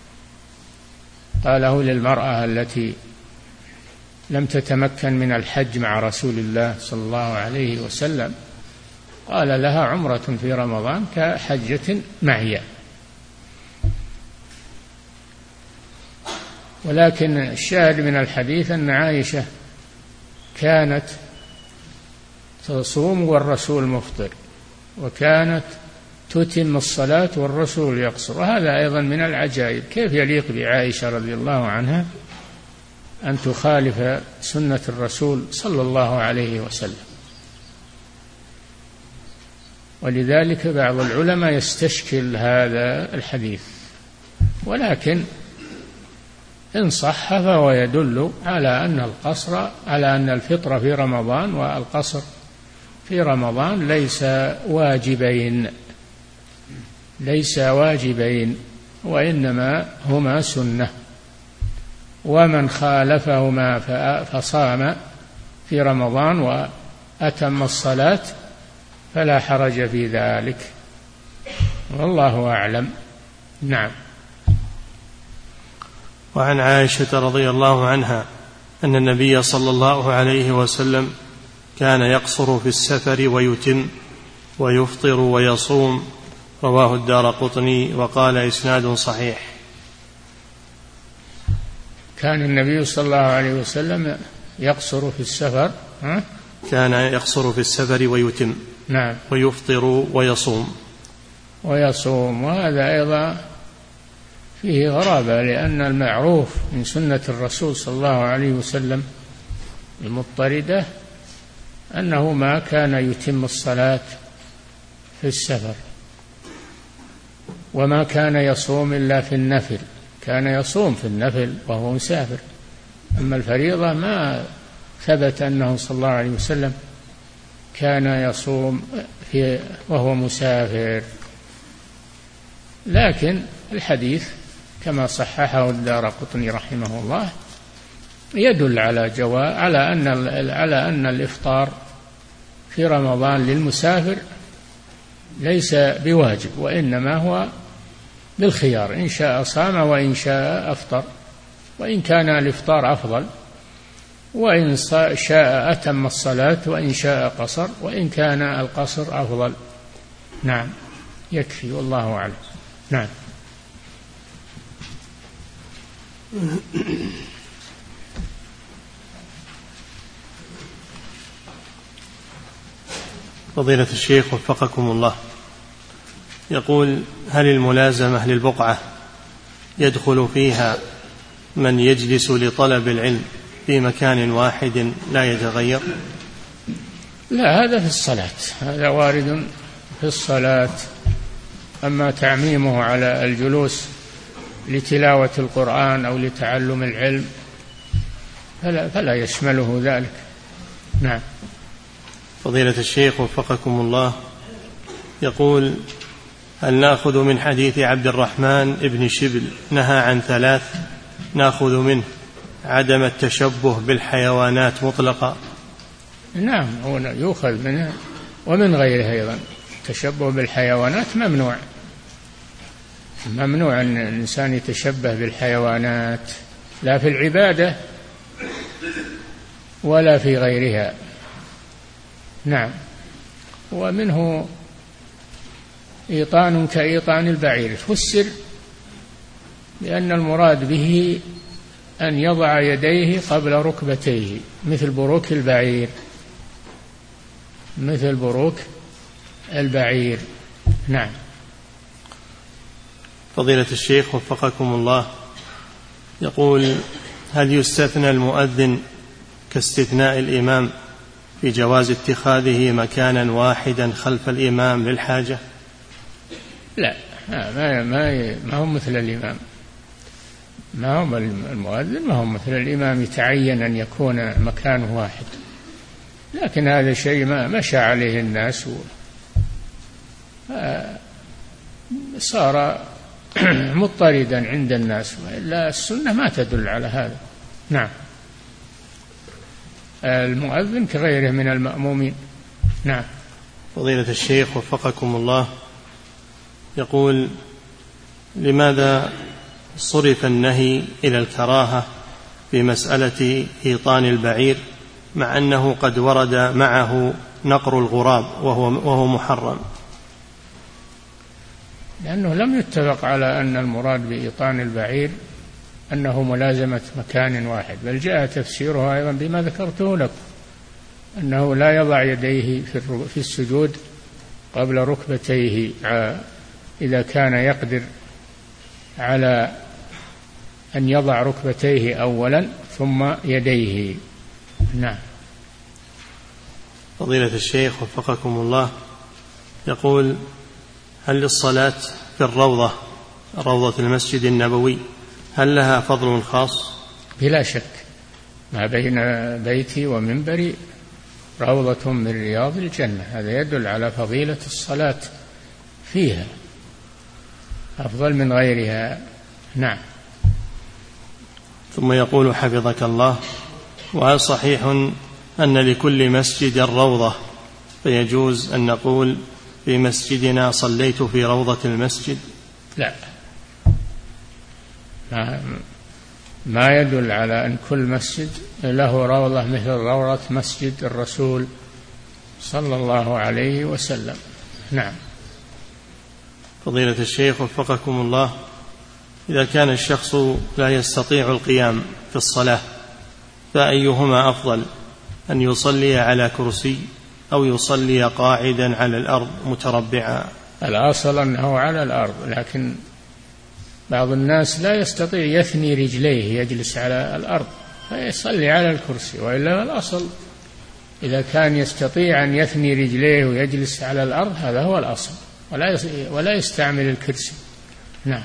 قاله للمرأة التي لم تتمكن من الحج مع رسول الله صلى الله عليه وسلم، قال لها عمرة في رمضان كحجة معي. ولكن الشاهد من الحديث أن عائشة كانت تصوم والرسول مفطر، وكانت تتم الصلاة والرسول يقصر. وهذا أيضا من العجائب، كيف يليق بعائشة رضي الله عنها أن تخالف سنة الرسول صلى الله عليه وسلم. ولذلك بعض العلماء يستشكل هذا الحديث، ولكن إن صح فهو يدل على أن القصر على أن الفطر في رمضان والقصر في رمضان ليس واجبين ليس واجبين وإنما هما سنة. ومن خالفهما فصام في رمضان وأتم الصلاة فلا حرج في ذلك، والله أعلم. نعم. وعن عائشة رضي الله عنها أن النبي صلى الله عليه وسلم كان يقصر في السفر ويتم ويفطر ويصوم، رواه الدارقطني وقال إسناد صحيح. كان النبي صلى الله عليه وسلم يقصر في السفر ها؟ كان يقصر في السفر ويتم نعم ويفطر ويصوم ويصوم وهذا أيضا فيه غرابة، لأن المعروف من سنة الرسول صلى الله عليه وسلم المضطردة أنه ما كان يتم الصلاة في السفر، وما كان يصوم إلا في النفل، كان يصوم في النفل وهو مسافر. أما الفريضة ما ثبت أنه صلى الله عليه وسلم كان يصوم في وهو مسافر. لكن الحديث كما صححه الدارقطني رحمه الله يدل على جواز على أن على أن الإفطار في رمضان للمسافر ليس بواجب، وإنما هو بالخيار، إن شاء صام وإن شاء أفطر، وإن كان الإفطار أفضل، وإن شاء أتم الصلاة، وإن شاء قصر، وإن كان القصر أفضل. نعم يكفي والله أعلم. نعم. فضيلة الشيخ وفقكم الله، يقول: هل الملازمة للبقعة يدخل فيها من يجلس لطلب العلم في مكان واحد لا يتغير؟ لا، هذا في الصلاة، هذا وارد في الصلاة. أما تعميمه على الجلوس لتلاوة القرآن أو لتعلم العلم فلا, فلا يشمله ذلك. نعم. فضيلة الشيخ وفقكم الله، يقول: هل نأخذ من حديث عبد الرحمن ابن شبل نهى عن ثلاث نأخذ منه عدم التشبه بالحيوانات مطلقا؟ نعم، هو يؤخذ منه ومن غيره أيضا. التشبه بالحيوانات ممنوع، ممنوع أن الإنسان يتشبه بالحيوانات، لا في العبادة ولا في غيرها. نعم. ومنه إيطان كإيطان البعير، فسر بأن المراد به أن يضع يديه قبل ركبتيه مثل بروك البعير، مثل بروك البعير. نعم. فضيلة الشيخ وفقكم الله، يقول: هل يستثنى المؤذن كاستثناء الإمام في جواز اتخاذه مكانا واحدا خلف الإمام للحاجة؟ لا، ما ما ما هو مثل الإمام، ما هو المؤذن ما هو مثل الإمام يتعين أن يكون مكانه واحد، لكن هذا شيء ما مشى عليه الناس صار مضطردا عند الناس، وإلا السنة ما تدل على هذا. نعم. المؤذن كغيره من المأمومين. نعم. فضيلة الشيخ وفقكم الله، يقول: لماذا صرف النهي إلى الكراهة في مسألة إيطان البعير مع أنه قد ورد معه نقر الغراب وهو, وهو محرم؟ لأنه لم يتفق على أن المراد بإيطان البعير أنه ملازمة مكان واحد، بل جاء تفسيرها أيضا بما ذكرته لكم، أنه لا يضع يديه في السجود قبل ركبتيه إذا كان يقدر على أن يضع ركبتيه أولا ثم يديه. نعم. فضيلة الشيخ وفقكم الله، يقول: هل للصلاة في الروضة، روضة المسجد النبوي، هل لها فضل خاص؟ بلا شك، ما بين بيتي ومنبري روضة من رياض الجنة، هذا يدل على فضيلة الصلاة فيها، أفضل من غيرها. نعم. ثم يقول حفظك الله: وهل صحيح أن لكل مسجد روضة، فيجوز أن نقول في مسجدنا صليت في روضة المسجد؟ لا، ما, ما يدل على أن كل مسجد له روضة مثل روضة مسجد الرسول صلى الله عليه وسلم. نعم. فضيلة الشيخ وفقكم الله، إذا كان الشخص لا يستطيع القيام في الصلاة فأيهما أفضل، أن يصلي على كرسي أو يصلي قاعدا على الأرض متربعا؟ الأصل أنه على الأرض، لكن بعض الناس لا يستطيع يثني رجليه يجلس على الأرض فيصلي على الكرسي، وإلا الأصل إذا كان يستطيع أن يثني رجليه ويجلس على الأرض هذا هو الأصل، ولا يستعمل الكرسي. نعم.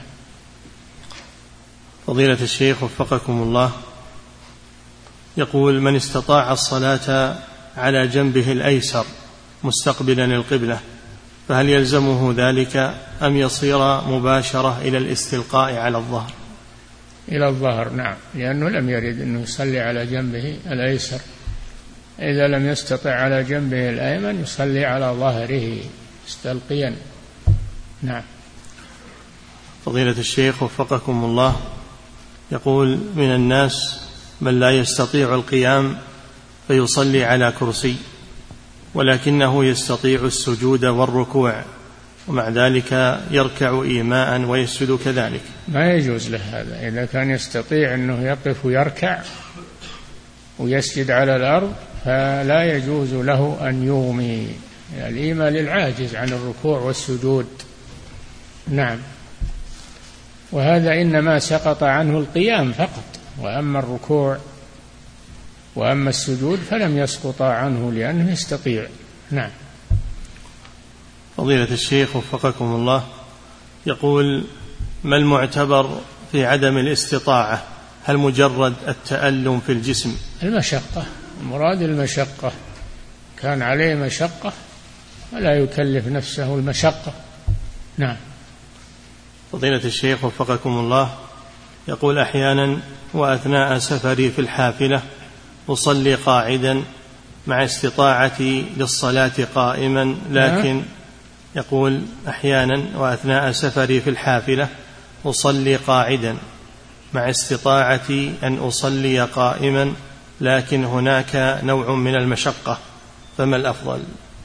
فضيلة الشيخ وفقكم الله، يقول: من استطاع الصلاة على جنبه الأيسر مستقبلا القبلة فهل يلزمه ذلك أم يصير مباشرة إلى الاستلقاء على الظهر؟ إلى الظهر. نعم، لأنه لم يرد أنه يصلي على جنبه الأيسر، إذا لم يستطع على جنبه الأيمن يصلي على ظهره مستلقيا. نعم. فضيلة الشيخ وفقكم الله، يقول: من الناس من لا يستطيع القيام فيصلي على كرسي ولكنه يستطيع السجود والركوع، ومع ذلك يركع إيماء ويسجد كذلك. ما يجوز له هذا، إذا كان يستطيع أنه يقف ويركع ويسجد على الأرض فلا يجوز له أن يغمي، الإيماء للعاجز عن الركوع والسجود. نعم. وهذا إنما سقط عنه القيام فقط، وأما الركوع وأما السجود فلم يسقط عنه لأنه يستطيع. نعم. فضيلة الشيخ وفقكم الله، يقول: ما المعتبر في عدم الاستطاعة؟ هل مجرد التألم في الجسم؟ المشقة، المراد المشقة، كان عليه مشقة ولا يكلف نفسه المشقة. نعم. فضيلة الشيخ وفقكم الله، يقول: أحيانا وأثناء سفري في الحافلة أصلي قاعدا مع استطاعتي للصلاة قائما، لكن يقول: أحيانا وأثناء سفري في الحافلة أصلي قاعدا مع استطاعتي أن أصلي قائما، لكن هناك نوع من المشقة، فما الأفضل؟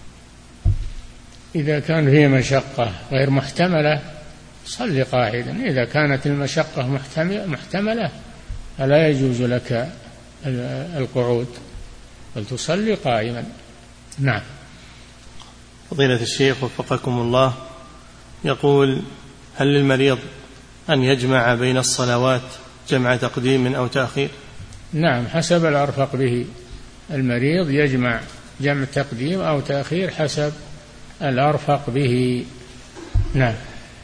إذا كان فيه مشقة غير محتملة صلي قاعدا، إذا كانت المشقة محتملة فلا يجوز لك القعود بل تصلي قائما. نعم. فضيلة الشيخ وفقكم الله، يقول: هل للمريض أن يجمع بين الصلوات جمع تقديم أو تأخير؟ نعم، حسب الأرفق به. المريض يجمع جمع تقديم أو تأخير حسب الأرفق به. نعم.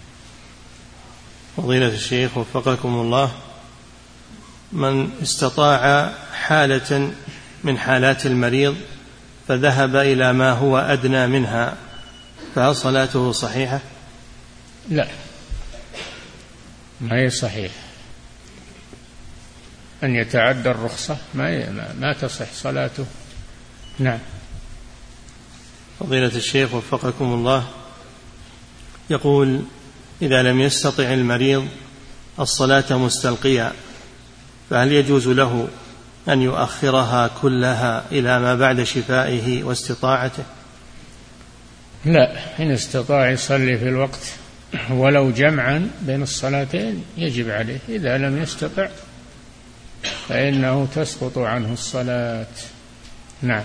فضيلة الشيخ وفقكم الله، من استطاع حالة من حالات المريض فذهب إلى ما هو أدنى منها فهل صلاته صحيحة؟ لا، ما هي صحيح. أن يتعدى الرخصة ما ما تصح صلاته. نعم. فضيلة الشيخ وفقكم الله، يقول: إذا لم يستطع المريض الصلاة مستلقيا فهل يجوز له أن يؤخرها كلها إلى ما بعد شفائه واستطاعته؟ لا، إن استطاع يصلي في الوقت ولو جمعا بين الصلاتين يجب عليه. إذا لم يستطع فإنه تسقط عنه الصلاة. نعم.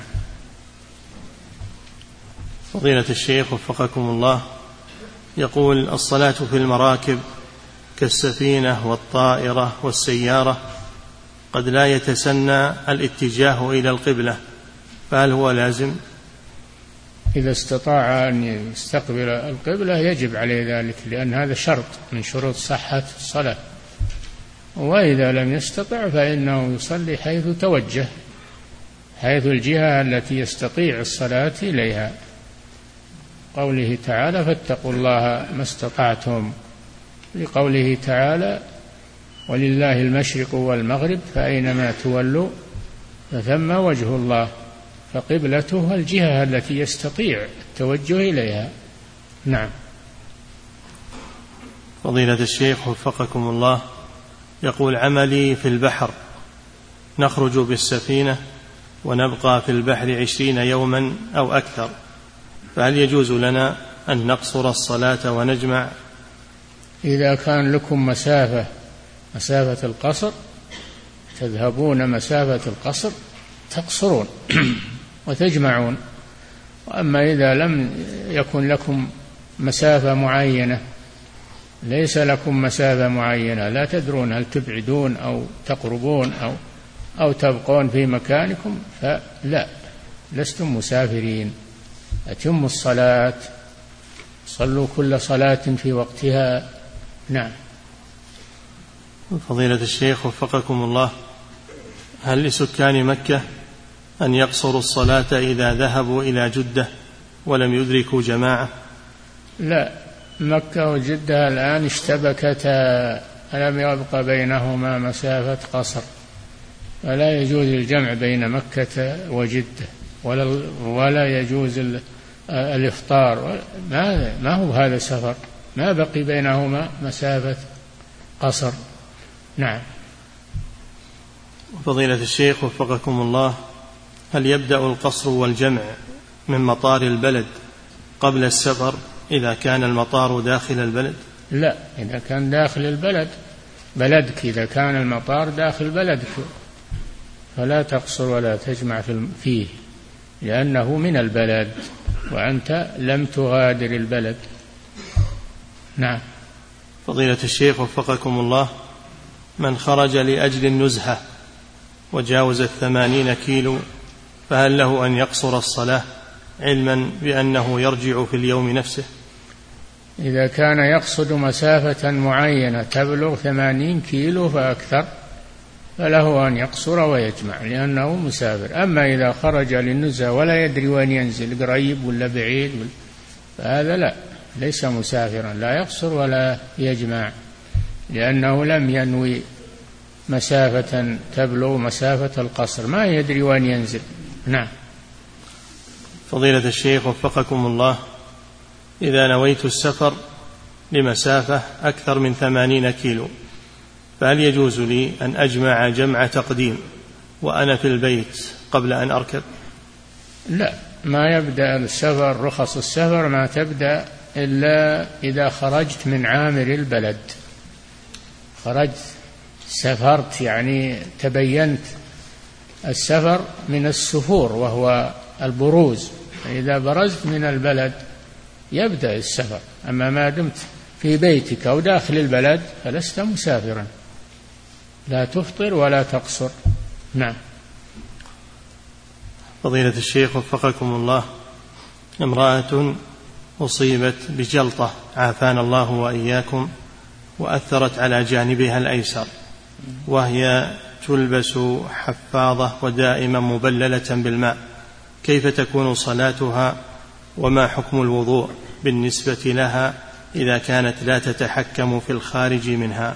فضيلة الشيخ وفقكم الله، يقول: الصلاة في المراكب كالسفينة والطائرة والسيارة قد لا يتسنى الاتجاه إلى القبلة فهل هو لازم؟ إذا استطاع أن يستقبل القبلة يجب عليه ذلك، لأن هذا شرط من شروط صحة الصلاة. وإذا لم يستطع فإنه يصلي حيث توجه، حيث الجهة التي يستطيع الصلاة إليها. قوله تعالى: فاتقوا الله ما استطعتم، لقوله تعالى: ولله المشرق والمغرب فأينما تولوا فثم وجه الله، فقبلته الجهة التي يستطيع التوجه إليها. نعم. فضيلة الشيخ وفقكم الله، يقول: عملي في البحر، نخرج بالسفينة ونبقى في البحر عشرين يوما أو أكثر، فهل يجوز لنا أن نقصر الصلاة ونجمع؟ إذا كان لكم مسافة مسافة القصر، تذهبون مسافة القصر تقصرون وتجمعون. وأما إذا لم يكن لكم مسافة معينة، ليس لكم مسافة معينة، لا تدرون هل تبعدون أو تقربون أو أو تبقون في مكانكم، فلا، لستم مسافرين. أتموا الصلاة، صلوا كل صلاة في وقتها. نعم. فضيلة الشيخ وفقكم الله، هل لسكان مكة أن يقصروا الصلاة إذا ذهبوا إلى جدة ولم يدركوا جماعة؟ لا، مكة وجدة الآن اشتبكتا، ألم يبق بينهما مسافة قصر، فلا يجوز الجمع بين مكة وجدة، ولا ولا يجوز الإفطار. ما ما هو هذا سفر، ما بقي بينهما مسافة قصر. نعم. فضيلة الشيخ وفقكم الله، هل يبدأ القصر والجمع من مطار البلد قبل السفر إذا كان المطار داخل البلد؟ لا، إذا كان داخل البلد بلدك، إذا كان المطار داخل بلدك فلا تقصر ولا تجمع فيه، لأنه من البلد وأنت لم تغادر البلد. نعم. فضيلة الشيخ وفقكم الله، من خرج لأجل النزهة وجاوز الثمانين كيلو فهل له أن يقصر الصلاة علما بأنه يرجع في اليوم نفسه؟ إذا كان يقصد مسافة معينة تبلغ ثمانين كيلو فأكثر فله أن يقصر ويجمع لأنه مسافر. أما إذا خرج للنزهة ولا يدري وين ينزل، قريب ولا بعيد، فهذا لا، ليس مسافرا، لا يقصر ولا يجمع، لأنه لم ينوي مسافة تبلغ مسافة القصر، ما يدري وين ينزل. نعم. فضيلة الشيخ وفقكم الله، إذا نويت السفر لمسافة أكثر من ثمانين كيلو فهل يجوز لي أن أجمع جمع تقديم وأنا في البيت قبل أن أركب؟ لا، ما يبدأ السفر، رخص السفر ما تبدأ إلا إذا خرجت من عامر البلد، خرجت سافرت يعني تبينت. السفر من السفور وهو البروز، إذا برزت من البلد يبدأ السفر. أما ما دمت في بيتك أو داخل البلد فلست مسافرا، لا تفطر ولا تقصر. نعم. فضيلة الشيخ وفقكم الله، امرأة أصيبت بجلطة عافانا الله وإياكم وأثرت على جانبها الأيسر، وهي تلبس حفاظة ودائما مبللة بالماء، كيف تكون صلاتها وما حكم الوضوء بالنسبة لها إذا كانت لا تتحكم في الخارج منها؟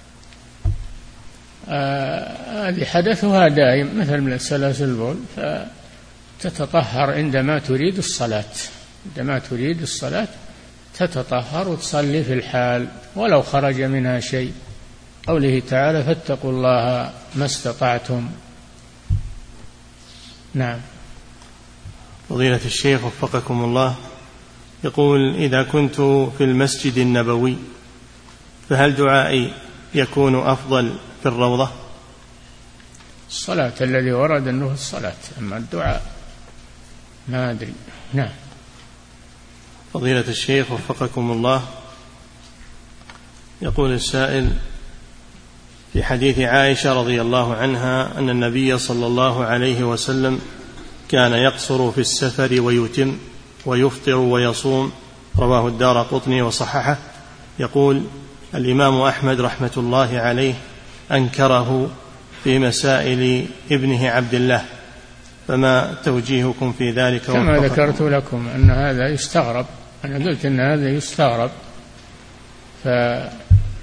هذه آه حدثها دائم مثل من سلاسل البول، فتتطهر عندما تريد الصلاة. عندما تريد الصلاة تتطهر وتصلي في الحال ولو خرج منها شيء. قوله تعالى: فاتقوا الله ما استطعتم. نعم. فضيلة الشيخ وفقكم الله، يقول: إذا كنت في المسجد النبوي فهل دعائي يكون أفضل في الروضة؟ الصلاة الذي ورد أنه الصلاة، أما الدعاء ما أدري. نعم. فضيلة الشيخ وفقكم الله، يقول السائل: في حديث عائشة رضي الله عنها أن النبي صلى الله عليه وسلم كان يقصر في السفر ويتم ويفطر ويصوم، رواه الدارقطني وصححه. يقول: الإمام أحمد رحمة الله عليه أنكره في مسائل ابنه عبد الله، فما توجيهكم في ذلك؟ كما ذكرت لكم أن هذا يستغرب، أنا قلت أن هذا يستغرب، فما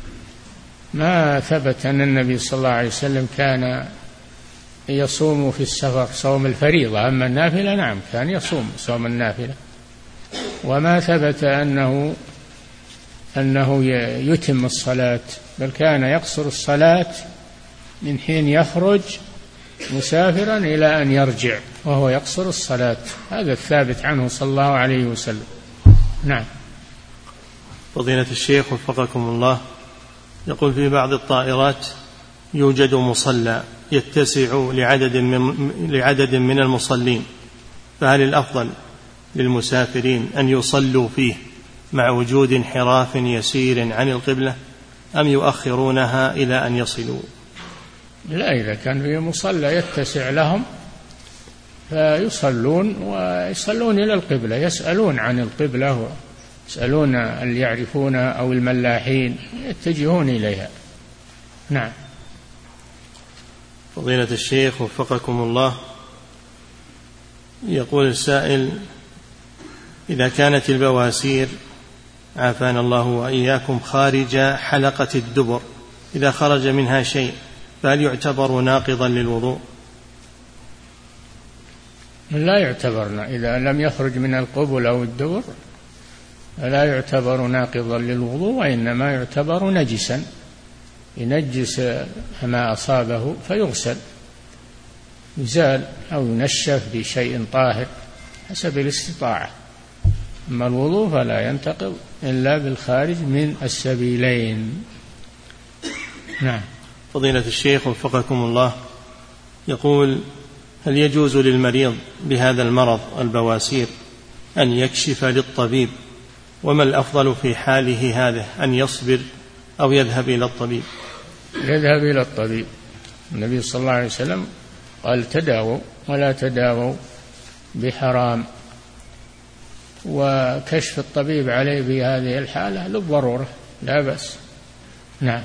ثبت أن النبي صلى الله عليه وسلم كان يصوم في السفر صوم الفريضة. أما النافلة نعم كان يصوم صوم النافلة، وما ثبت أنه أنه يتم الصلاة، بل كان يقصر الصلاة من حين يخرج مسافرا إلى أن يرجع وهو يقصر الصلاة. هذا الثابت عنه صلى الله عليه وسلم. نعم. فضيلة الشيخ وفقكم الله، يقول: في بعض الطائرات يوجد مصلى يتسع لعدد من, لعدد من المصلين، فهل الأفضل للمسافرين أن يصلوا فيه مع وجود انحراف يسير عن القبلة أم يؤخرونها إلى أن يصلوا؟ لا، إذا كان في مصلى يتسع لهم فيصلون ويصلون إلى القبلة، يسألون عن القبلة، يسألون اللي يعرفون أو الملاحين يتجهون إليها. نعم. فضيلة الشيخ وفقكم الله، يقول السائل: إذا كانت البواسير عافانا الله وإياكم خارج حلقة الدبر، إذا خرج منها شيء فهل يعتبر ناقضا للوضوء؟ لا يعتبرنا، إذا لم يخرج من القبل أو الدبر لا يعتبر ناقضا للوضوء، وإنما يعتبر نجسا، ينجس ما أصابه فيغسل، يزال أو ينشف بشيء طاهر حسب الاستطاعة. أما الوضوء فلا ينتقض إلا بالخارج من السبيلين. نعم. فضيلة الشيخ وفقكم الله، يقول: هل يجوز للمريض بهذا المرض البواسير أن يكشف للطبيب؟ وما الأفضل في حاله هذا، أن يصبر أو يذهب إلى الطبيب؟ يذهب إلى الطبيب. النبي صلى الله عليه وسلم قال: تداووا ولا تداووا بحرام، وكشف الطبيب عليه في هذه الحالة للضرورة لا بأس. نعم.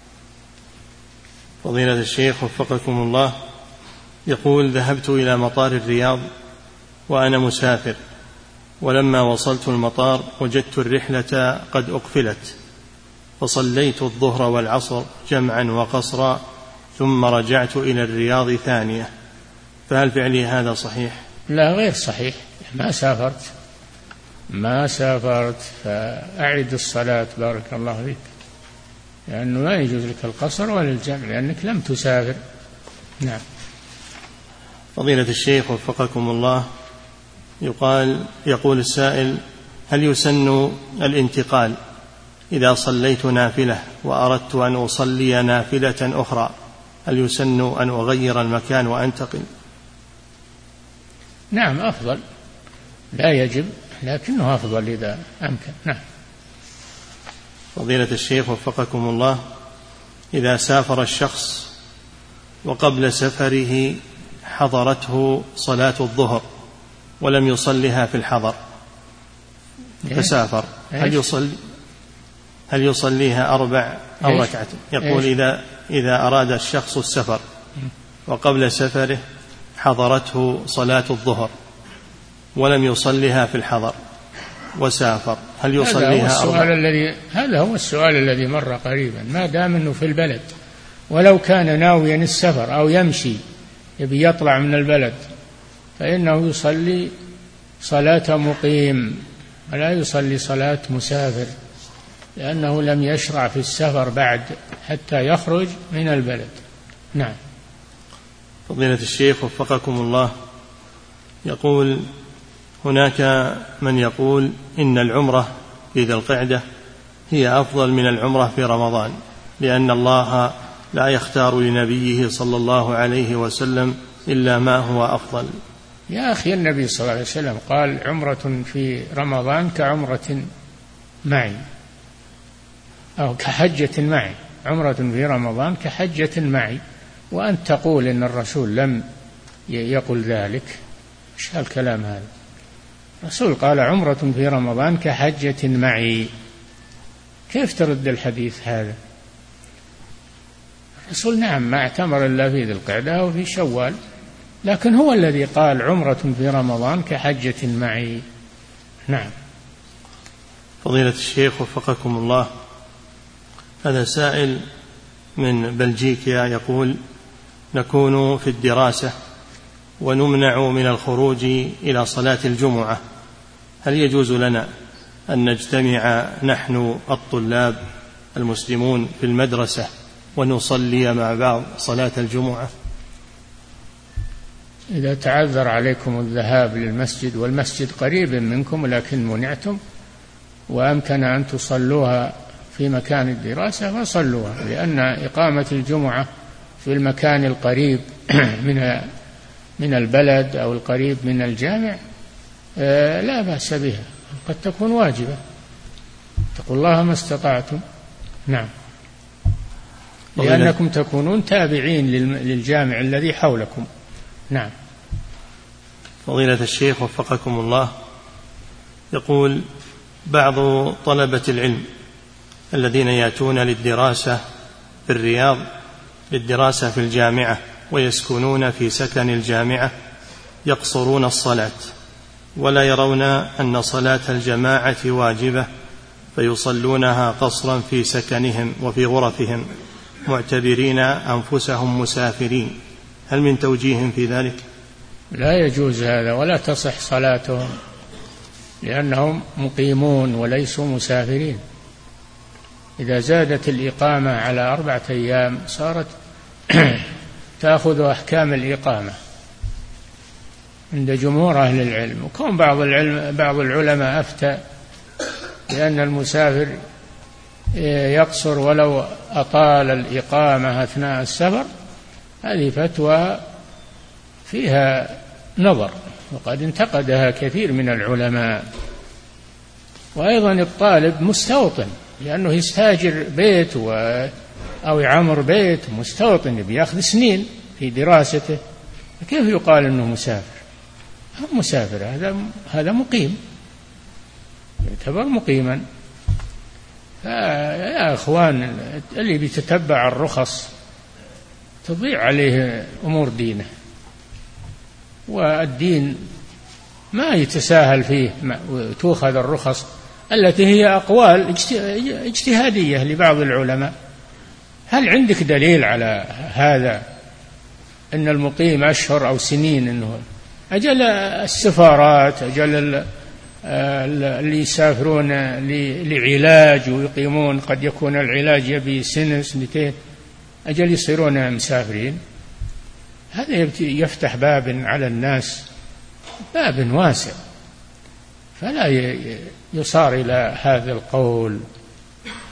فضيلة الشيخ وفقكم الله، يقول: ذهبت إلى مطار الرياض وأنا مسافر، ولما وصلت المطار وجدت الرحلة قد أقفلت، فصليت الظهر والعصر جمعا وقصرا، ثم رجعت إلى الرياض ثانية، فهل فعلي هذا صحيح؟ لا، غير صحيح، ما سافرت ما سافرت فأعد الصلاة بارك الله فيك، لأنه لا يجوز لك القصر ولا الجمع لأنك لم تسافر. نعم. فضيلة الشيخ وفقكم الله، يقال يقول السائل: هل يسن الانتقال إذا صليت نافلة وأردت أن أصلي نافلة أخرى هل يسن أن أغير المكان وأنتقل؟ نعم أفضل، لا يجب لكنه أفضل إذا أمكن. نعم. فضيلة الشيخ وفقكم الله، إذا سافر الشخص وقبل سفره حضرته صلاة الظهر ولم يصلها في الحضر فسافر، هل يصلي هل يصليها أربع أو ركعة؟ يقول إذا إذا أراد الشخص السفر وقبل سفره حضرته صلاة الظهر ولم يصلها في الحضر وسافر، هل يصليها أربع؟ هذا, الذي هذا هو السؤال الذي مر قريبا. ما دام أنه في البلد ولو كان ناويا السفر أو يمشي يبي يطلع من البلد فإنه يصلي صلاة مقيم ولا يصلي صلاة مسافر، لأنه لم يشرع في السفر بعد حتى يخرج من البلد. نعم. فضيلة الشيخ وفقكم الله، يقول هناك من يقول إن العمرة في ذي القعدة هي أفضل من العمرة في رمضان، لأن الله لا يختار لنبيه صلى الله عليه وسلم إلا ما هو أفضل. يا أخي النبي صلى الله عليه وسلم قال عمرة في رمضان كعمرة معي أو كحجة معي، عمرة في رمضان كحجة معي، وأن تقول إن الرسول لم يقل ذلك، إيش هالكلام هذا؟ الرسول قال عمرة في رمضان كحجة معي، كيف ترد الحديث هذا؟ الرسول نعم ما اعتمر إلا في ذي القعدة وفي شوال، لكن هو الذي قال عمرة في رمضان كحجة معي. نعم. فضيلة الشيخ وفقكم الله، هذا سائل من بلجيكا يقول نكون في الدراسة ونمنع من الخروج إلى صلاة الجمعة، هل يجوز لنا أن نجتمع نحن الطلاب المسلمون في المدرسة ونصلي مع بعض صلاة الجمعة؟ إذا تعذر عليكم الذهاب للمسجد والمسجد قريب منكم لكن منعتم وأمكن أن تصلوها في مكان الدراسة فصلوها، لأن إقامة الجمعة في المكان القريب من من البلد أو القريب من الجامع لا بأس بها، قد تكون واجبة، اتقوا الله ما استطعتم. نعم. لأنكم تكونون تابعين للجامع الذي حولكم. نعم. فضيلة الشيخ وفقكم الله، يقول بعض طلبة العلم الذين يأتون للدراسة في الرياض للدراسة في الجامعة ويسكنون في سكن الجامعة يقصرون الصلاة ولا يرون أن صلاة الجماعة واجبة فيصلونها قصرا في سكنهم وفي غرفهم معتبرين أنفسهم مسافرين، هل من توجيه في ذلك؟ لا يجوز هذا ولا تصح صلاتهم، لأنهم مقيمون وليسوا مسافرين. إذا زادت الإقامة على أربعة أيام صارت تأخذ أحكام الإقامة عند جمهور أهل العلم. وكون بعض العلم بعض العلماء أفتى لأن المسافر يقصر ولو أطال الإقامة أثناء السفر، هذه فتوى فيها نظر وقد انتقدها كثير من العلماء. وأيضا الطالب مستوطن لأنه يستاجر بيت و أو يعمر بيت، مستوطن بيأخذ سنين في دراسته، كيف يقال أنه مسافر؟ هو مسافر، هذا هذا مقيم، يعتبر مقيما. يا أخوان اللي بيتتبع الرخص تضيع عليه أمور دينه، والدين ما يتساهل فيه، تؤخذ الرخص التي هي أقوال اجتهادية لبعض العلماء. هل عندك دليل على هذا أن المقيم أشهر أو سنين؟ أنه أجل السفارات، أجل اللي يسافرون لعلاج ويقيمون، قد يكون العلاج يبي سنة سنتين، أجل يصيرون مسافرين. هذا يفتح باب على الناس، باب واسع، فلا يصار إلى هذا القول.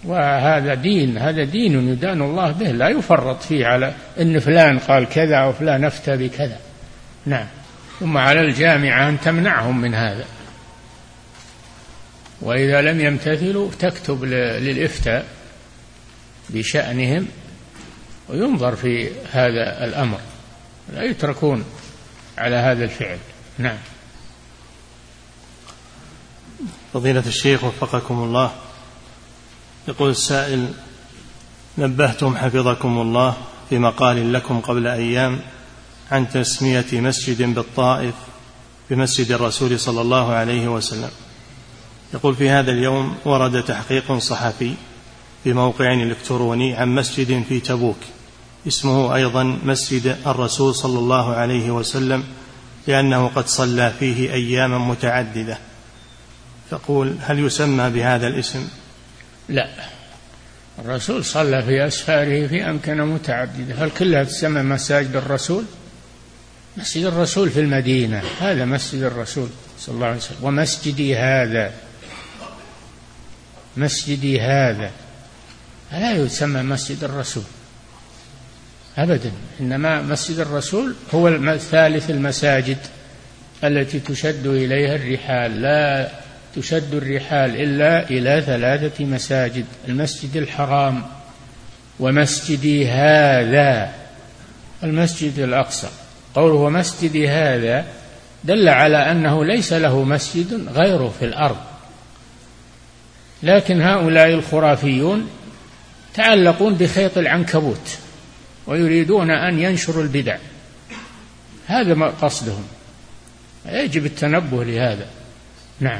وهذا دين، هذا دين يدان الله به، لا يفرط فيه على إن فلان قال كذا وفلان أفتى بكذا. نعم. ثم على الجامعة أن تمنعهم من هذا، وإذا لم يمتثلوا تكتب للإفتاء بشأنهم وينظر في هذا الأمر، لا يتركون على هذا الفعل. نعم. فضيلة الشيخ وفقكم الله، يقول السائل: نبهتم حفظكم الله في مقال لكم قبل أيام عن تسمية مسجد بالطائف بمسجد الرسول صلى الله عليه وسلم. يقول: في هذا اليوم ورد تحقيق صحفي في موقع إلكتروني عن مسجد في تبوك اسمه أيضا مسجد الرسول صلى الله عليه وسلم، لأنه قد صلى فيه أياما متعددة. تقول: هل يسمى بهذا الاسم؟ لا، الرسول صلى في أسفاره في أمكنة متعددة. هل كلها تسمى مساجد الرسول؟ مسجد الرسول في المدينة، هذا مسجد الرسول صلى الله عليه وسلم. ومسجدي هذا، مسجدي هذا لا يسمى مسجد الرسول أبدا، إنما مسجد الرسول هو الثالث المساجد التي تشد إليها الرحال. لا تشد الرحال إلا إلى ثلاثة مساجد: المسجد الحرام، ومسجدي هذا، المسجد الأقصى. قوله ومسجدي هذا دل على أنه ليس له مسجد غيره في الأرض، لكن هؤلاء الخرافيون تعلقون بخيط العنكبوت ويريدون أن ينشروا البدع، هذا ما قصدهم، يجب التنبه لهذا. نعم.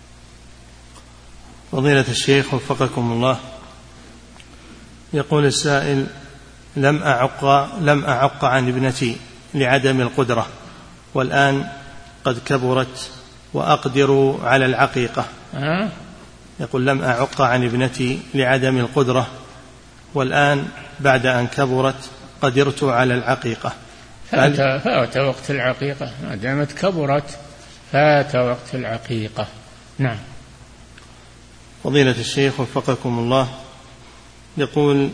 فضيلة الشيخ وفقكم الله، يقول السائل: لم أعق لم أعق عن ابنتي لعدم القدرة، والآن قد كبرت وأقدر على العقيقة. أه؟ يقول: لم أعق عن ابنتي لعدم القدرة، والآن بعد أن كبرت قدرت على العقيقة. فات, فات وقت العقيقة، ما دامت كبرت فات وقت العقيقة. نعم. فضيلة الشيخ وفقكم الله، يقول: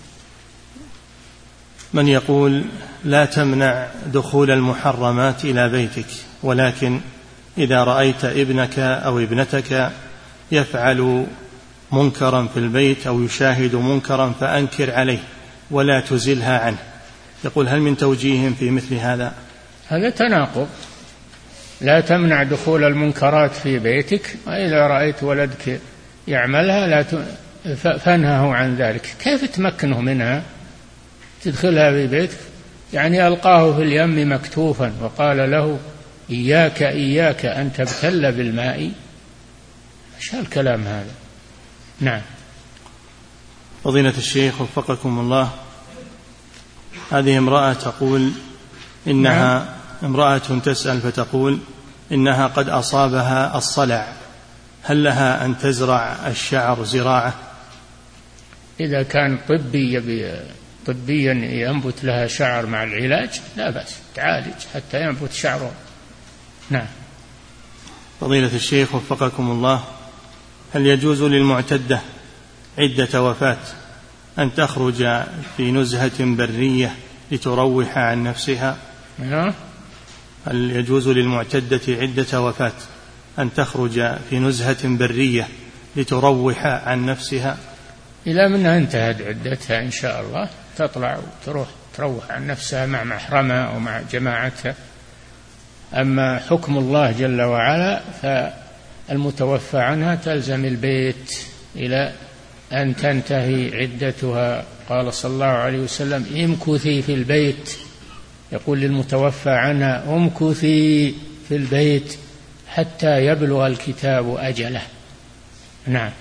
من يقول لا تمنع دخول المحرمات إلى بيتك، ولكن إذا رأيت ابنك أو ابنتك يفعل منكرا في البيت أو يشاهد منكرا فأنكر عليه ولا تزلها عنه. يقول: هل من توجيه في مثل هذا؟ هذا تناقض. لا تمنع دخول المنكرات في بيتك، وإذا رأيت ولدك يعملها لا فانهه عن ذلك. كيف تمكنه منها تدخلها في بيتك؟ يعني ألقاه في اليم مكتوفا وقال له إياك إياك أن تبتل بالماء؟ ايش هالكلام هذا؟ نعم. فضيلة الشيخ وفقكم الله، هذه امرأة تقول إنها نعم. امرأة تسأل فتقول إنها قد أصابها الصلع، هل لها أن تزرع الشعر زراعة؟ إذا كان طبي طبيا ينبت لها شعر مع العلاج لا بأس، تعالج حتى ينبت شعره. نعم. فضيلة الشيخ وفقكم الله، هل يجوز للمعتدة عدة وفاة أن تخرج في نزهة برية لتروح عن نفسها؟ نعم. هل يجوز للمعتدة عدة وفاة أن تخرج في نزهة برية لتروح عن نفسها؟ إلى منها انتهت عدتها إن شاء الله تطلع وتروح تروح عن نفسها مع محرمها أو مع جماعتها. أما حكم الله جل وعلا فالمتوفى عنها تلزم البيت إلى أن تنتهي عدتها. قال صلى الله عليه وسلم: امكثي في البيت، يقول للمتوفى عنها: امكثي في البيت حتى يبلغ الكتاب أجله. نعم.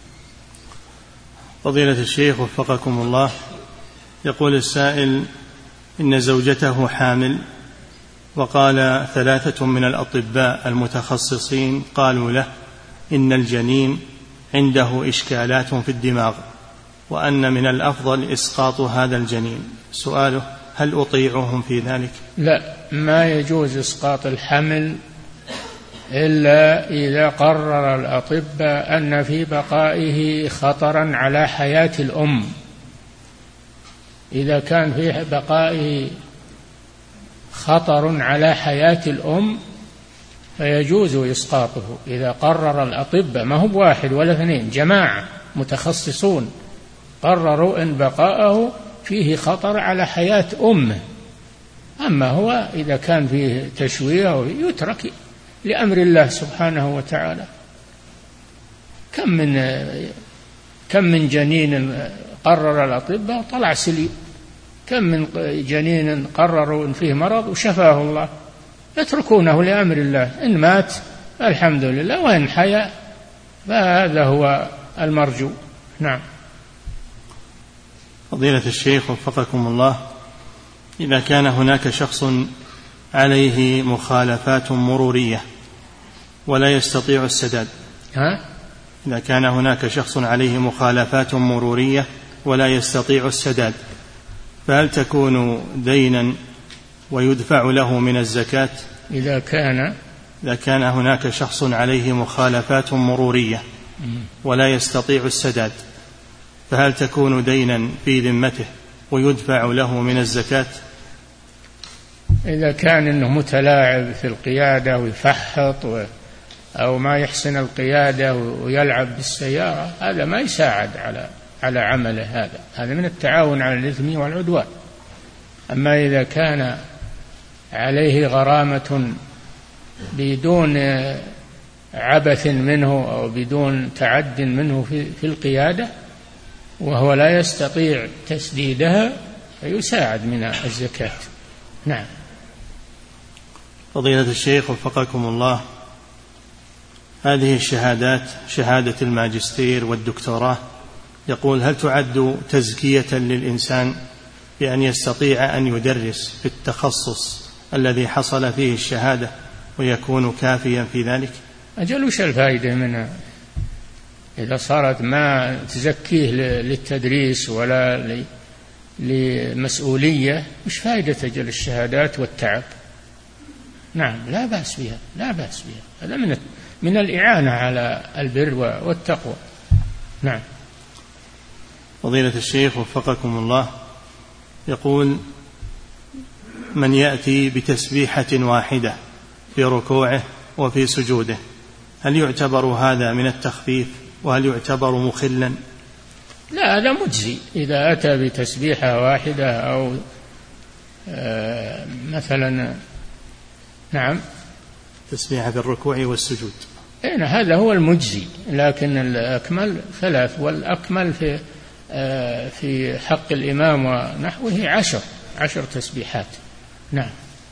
فضيلة الشيخ وفقكم الله، يقول السائل: إن زوجته حامل، وقال ثلاثة من الأطباء المتخصصين قالوا له إن الجنين عنده إشكالات في الدماغ، وأن من الأفضل إسقاط هذا الجنين. سؤاله: هل أطيعهم في ذلك؟ لا، ما يجوز إسقاط الحمل إلا إذا قرر الأطباء أن في بقائه خطرا على حياة الأم. إذا كان في بقائه خطر على حياة الأم فيجوز إسقاطه إذا قرر الأطباء، ما هو واحد ولا اثنين، جماعة متخصصون قرروا أن بقاءه فيه خطر على حياة أمه. أما هو إذا كان فيه تشويه يترك لأمر الله سبحانه وتعالى. كم من كم من جنين قرر الأطباء طلع سليم، كم من جنين قرروا إن فيه مرض وشفاه الله، يتركونه لأمر الله، إن مات الحمد لله، وإن حيا فهذا هو المرجو. نعم. فضيلة الشيخ وفقكم الله، إذا كان هناك شخص عليه مخالفات مرورية ولا يستطيع السداد، ها؟ إذا كان هناك شخص عليه مخالفات مرورية ولا يستطيع السداد، فهل تكون دينا ويدفع له من الزكاة؟ إذا كان إذا كان هناك شخص عليه مخالفات مرورية ولا يستطيع السداد، فهل تكون دينا في ذمته ويدفع له من الزكاة؟ إذا كان إنه متلاعب في القيادة ويفحط و أو ما يحسن القيادة ويلعب بالسيارة، هذا ما يساعد على على عمله، هذا هذا من التعاون على الإثم والعدوان. أما إذا كان عليه غرامة بدون عبث منه أو بدون تعد منه في, في القيادة وهو لا يستطيع تسديدها فيساعد من الزكاة. نعم. فضيلة الشيخ وفقكم الله، هذه الشهادات، شهادة الماجستير والدكتوراه، يقول هل تعد تزكية للإنسان بأن يستطيع أن يدرس في التخصص الذي حصل فيه الشهادة ويكون كافيا في ذلك؟ أجل وش الفائدة منها إذا صارت ما تزكيه للتدريس ولا لمسؤولية؟ مش فائدة أجل الشهادات والتعب؟ نعم، لا بأس بها، لا بأس بها، هذا من من الإعانة على البر والتقوى. نعم. فضيلة الشيخ وفقكم الله، يقول من يأتي بتسبيحة واحدة في ركوعه وفي سجوده، هل يعتبر هذا من التخفيف وهل يعتبر مخلا؟ لا، هذا مجزي إذا أتى بتسبيحة واحدة أو آه مثلا. نعم، تسبيحة في الركوع والسجود، إيه هذا هو المجزي، لكن الأكمل ثلاث، والأكمل في آه في حق الإمام ونحوه عشر عشر تسبيحات. نعم.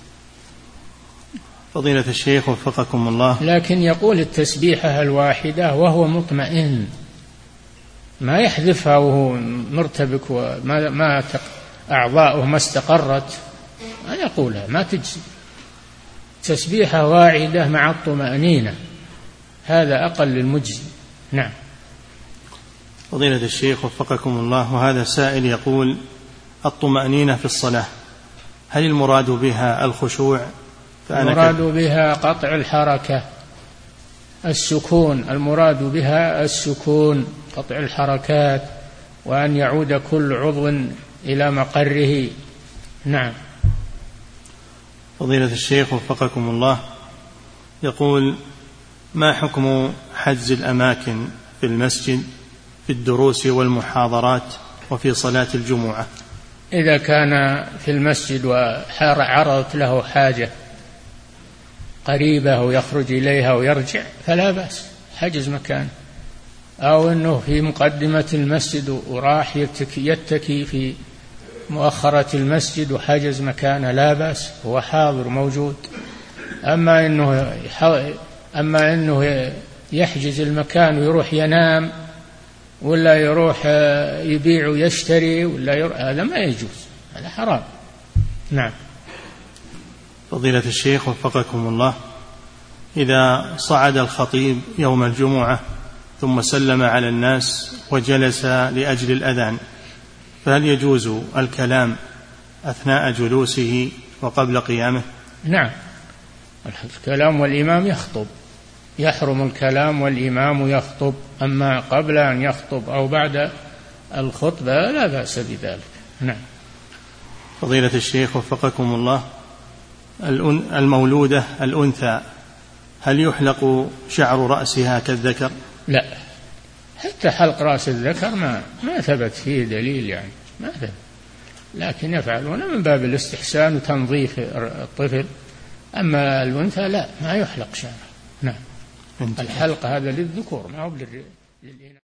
فضيلة الشيخ وفقكم الله، لكن يقول التسبيحة الواحدة وهو مطمئن، ما يحذفها وهو مرتبك وما ما أعضاؤه ما استقرت، ما يقولها، ما تجزي. تسبيحة واحدة مع الطمأنينة، هذا أقل المجزي. نعم. فضيلة الشيخ وفقكم الله، وهذا سائل يقول الطمأنينة في الصلاة هل المراد بها الخشوع؟ المراد بها قطع الحركة، السكون، المراد بها السكون، قطع الحركات، وأن يعود كل عضو إلى مقره. نعم. فضيلة الشيخ وفقكم الله، يقول ما حكم حجز الأماكن في المسجد في الدروس والمحاضرات وفي صلاة الجمعة؟ إذا كان في المسجد وعرضت له حاجة قريبة ويخرج إليها ويرجع فلا بأس حجز مكان، أو أنه في مقدمة المسجد وراح يتكي, يتكي في مؤخرة المسجد وحجز مكانه لا بأس، هو حاضر موجود. أما أنه أما أنه يحجز المكان ويروح ينام ولا يروح يبيع ويشتري ولا يروح، هذا ما يجوز، هذا حرام. نعم. فضيلة الشيخ وفقكم الله، إذا صعد الخطيب يوم الجمعة ثم سلم على الناس وجلس لأجل الأذان، فهل يجوز الكلام أثناء جلوسه وقبل قيامه؟ نعم، الكلام والإمام يخطب، يحرم الكلام والإمام يخطب، أما قبل أن يخطب أو بعد الخطبة لا بأس بذلك. نعم. فضيلة الشيخ وفقكم الله، المولودة الأنثى هل يحلق شعر رأسها كالذكر؟ لا، حتى حلق رأس الذكر ما ما ثبت فيه دليل، يعني ما ثبت، لكن يفعلون من باب الاستحسان وتنظيف الطفل. أما الأنثى لا، ما يحلق شعره. نعم. الحلق هذا للذكور ما هو للإناث.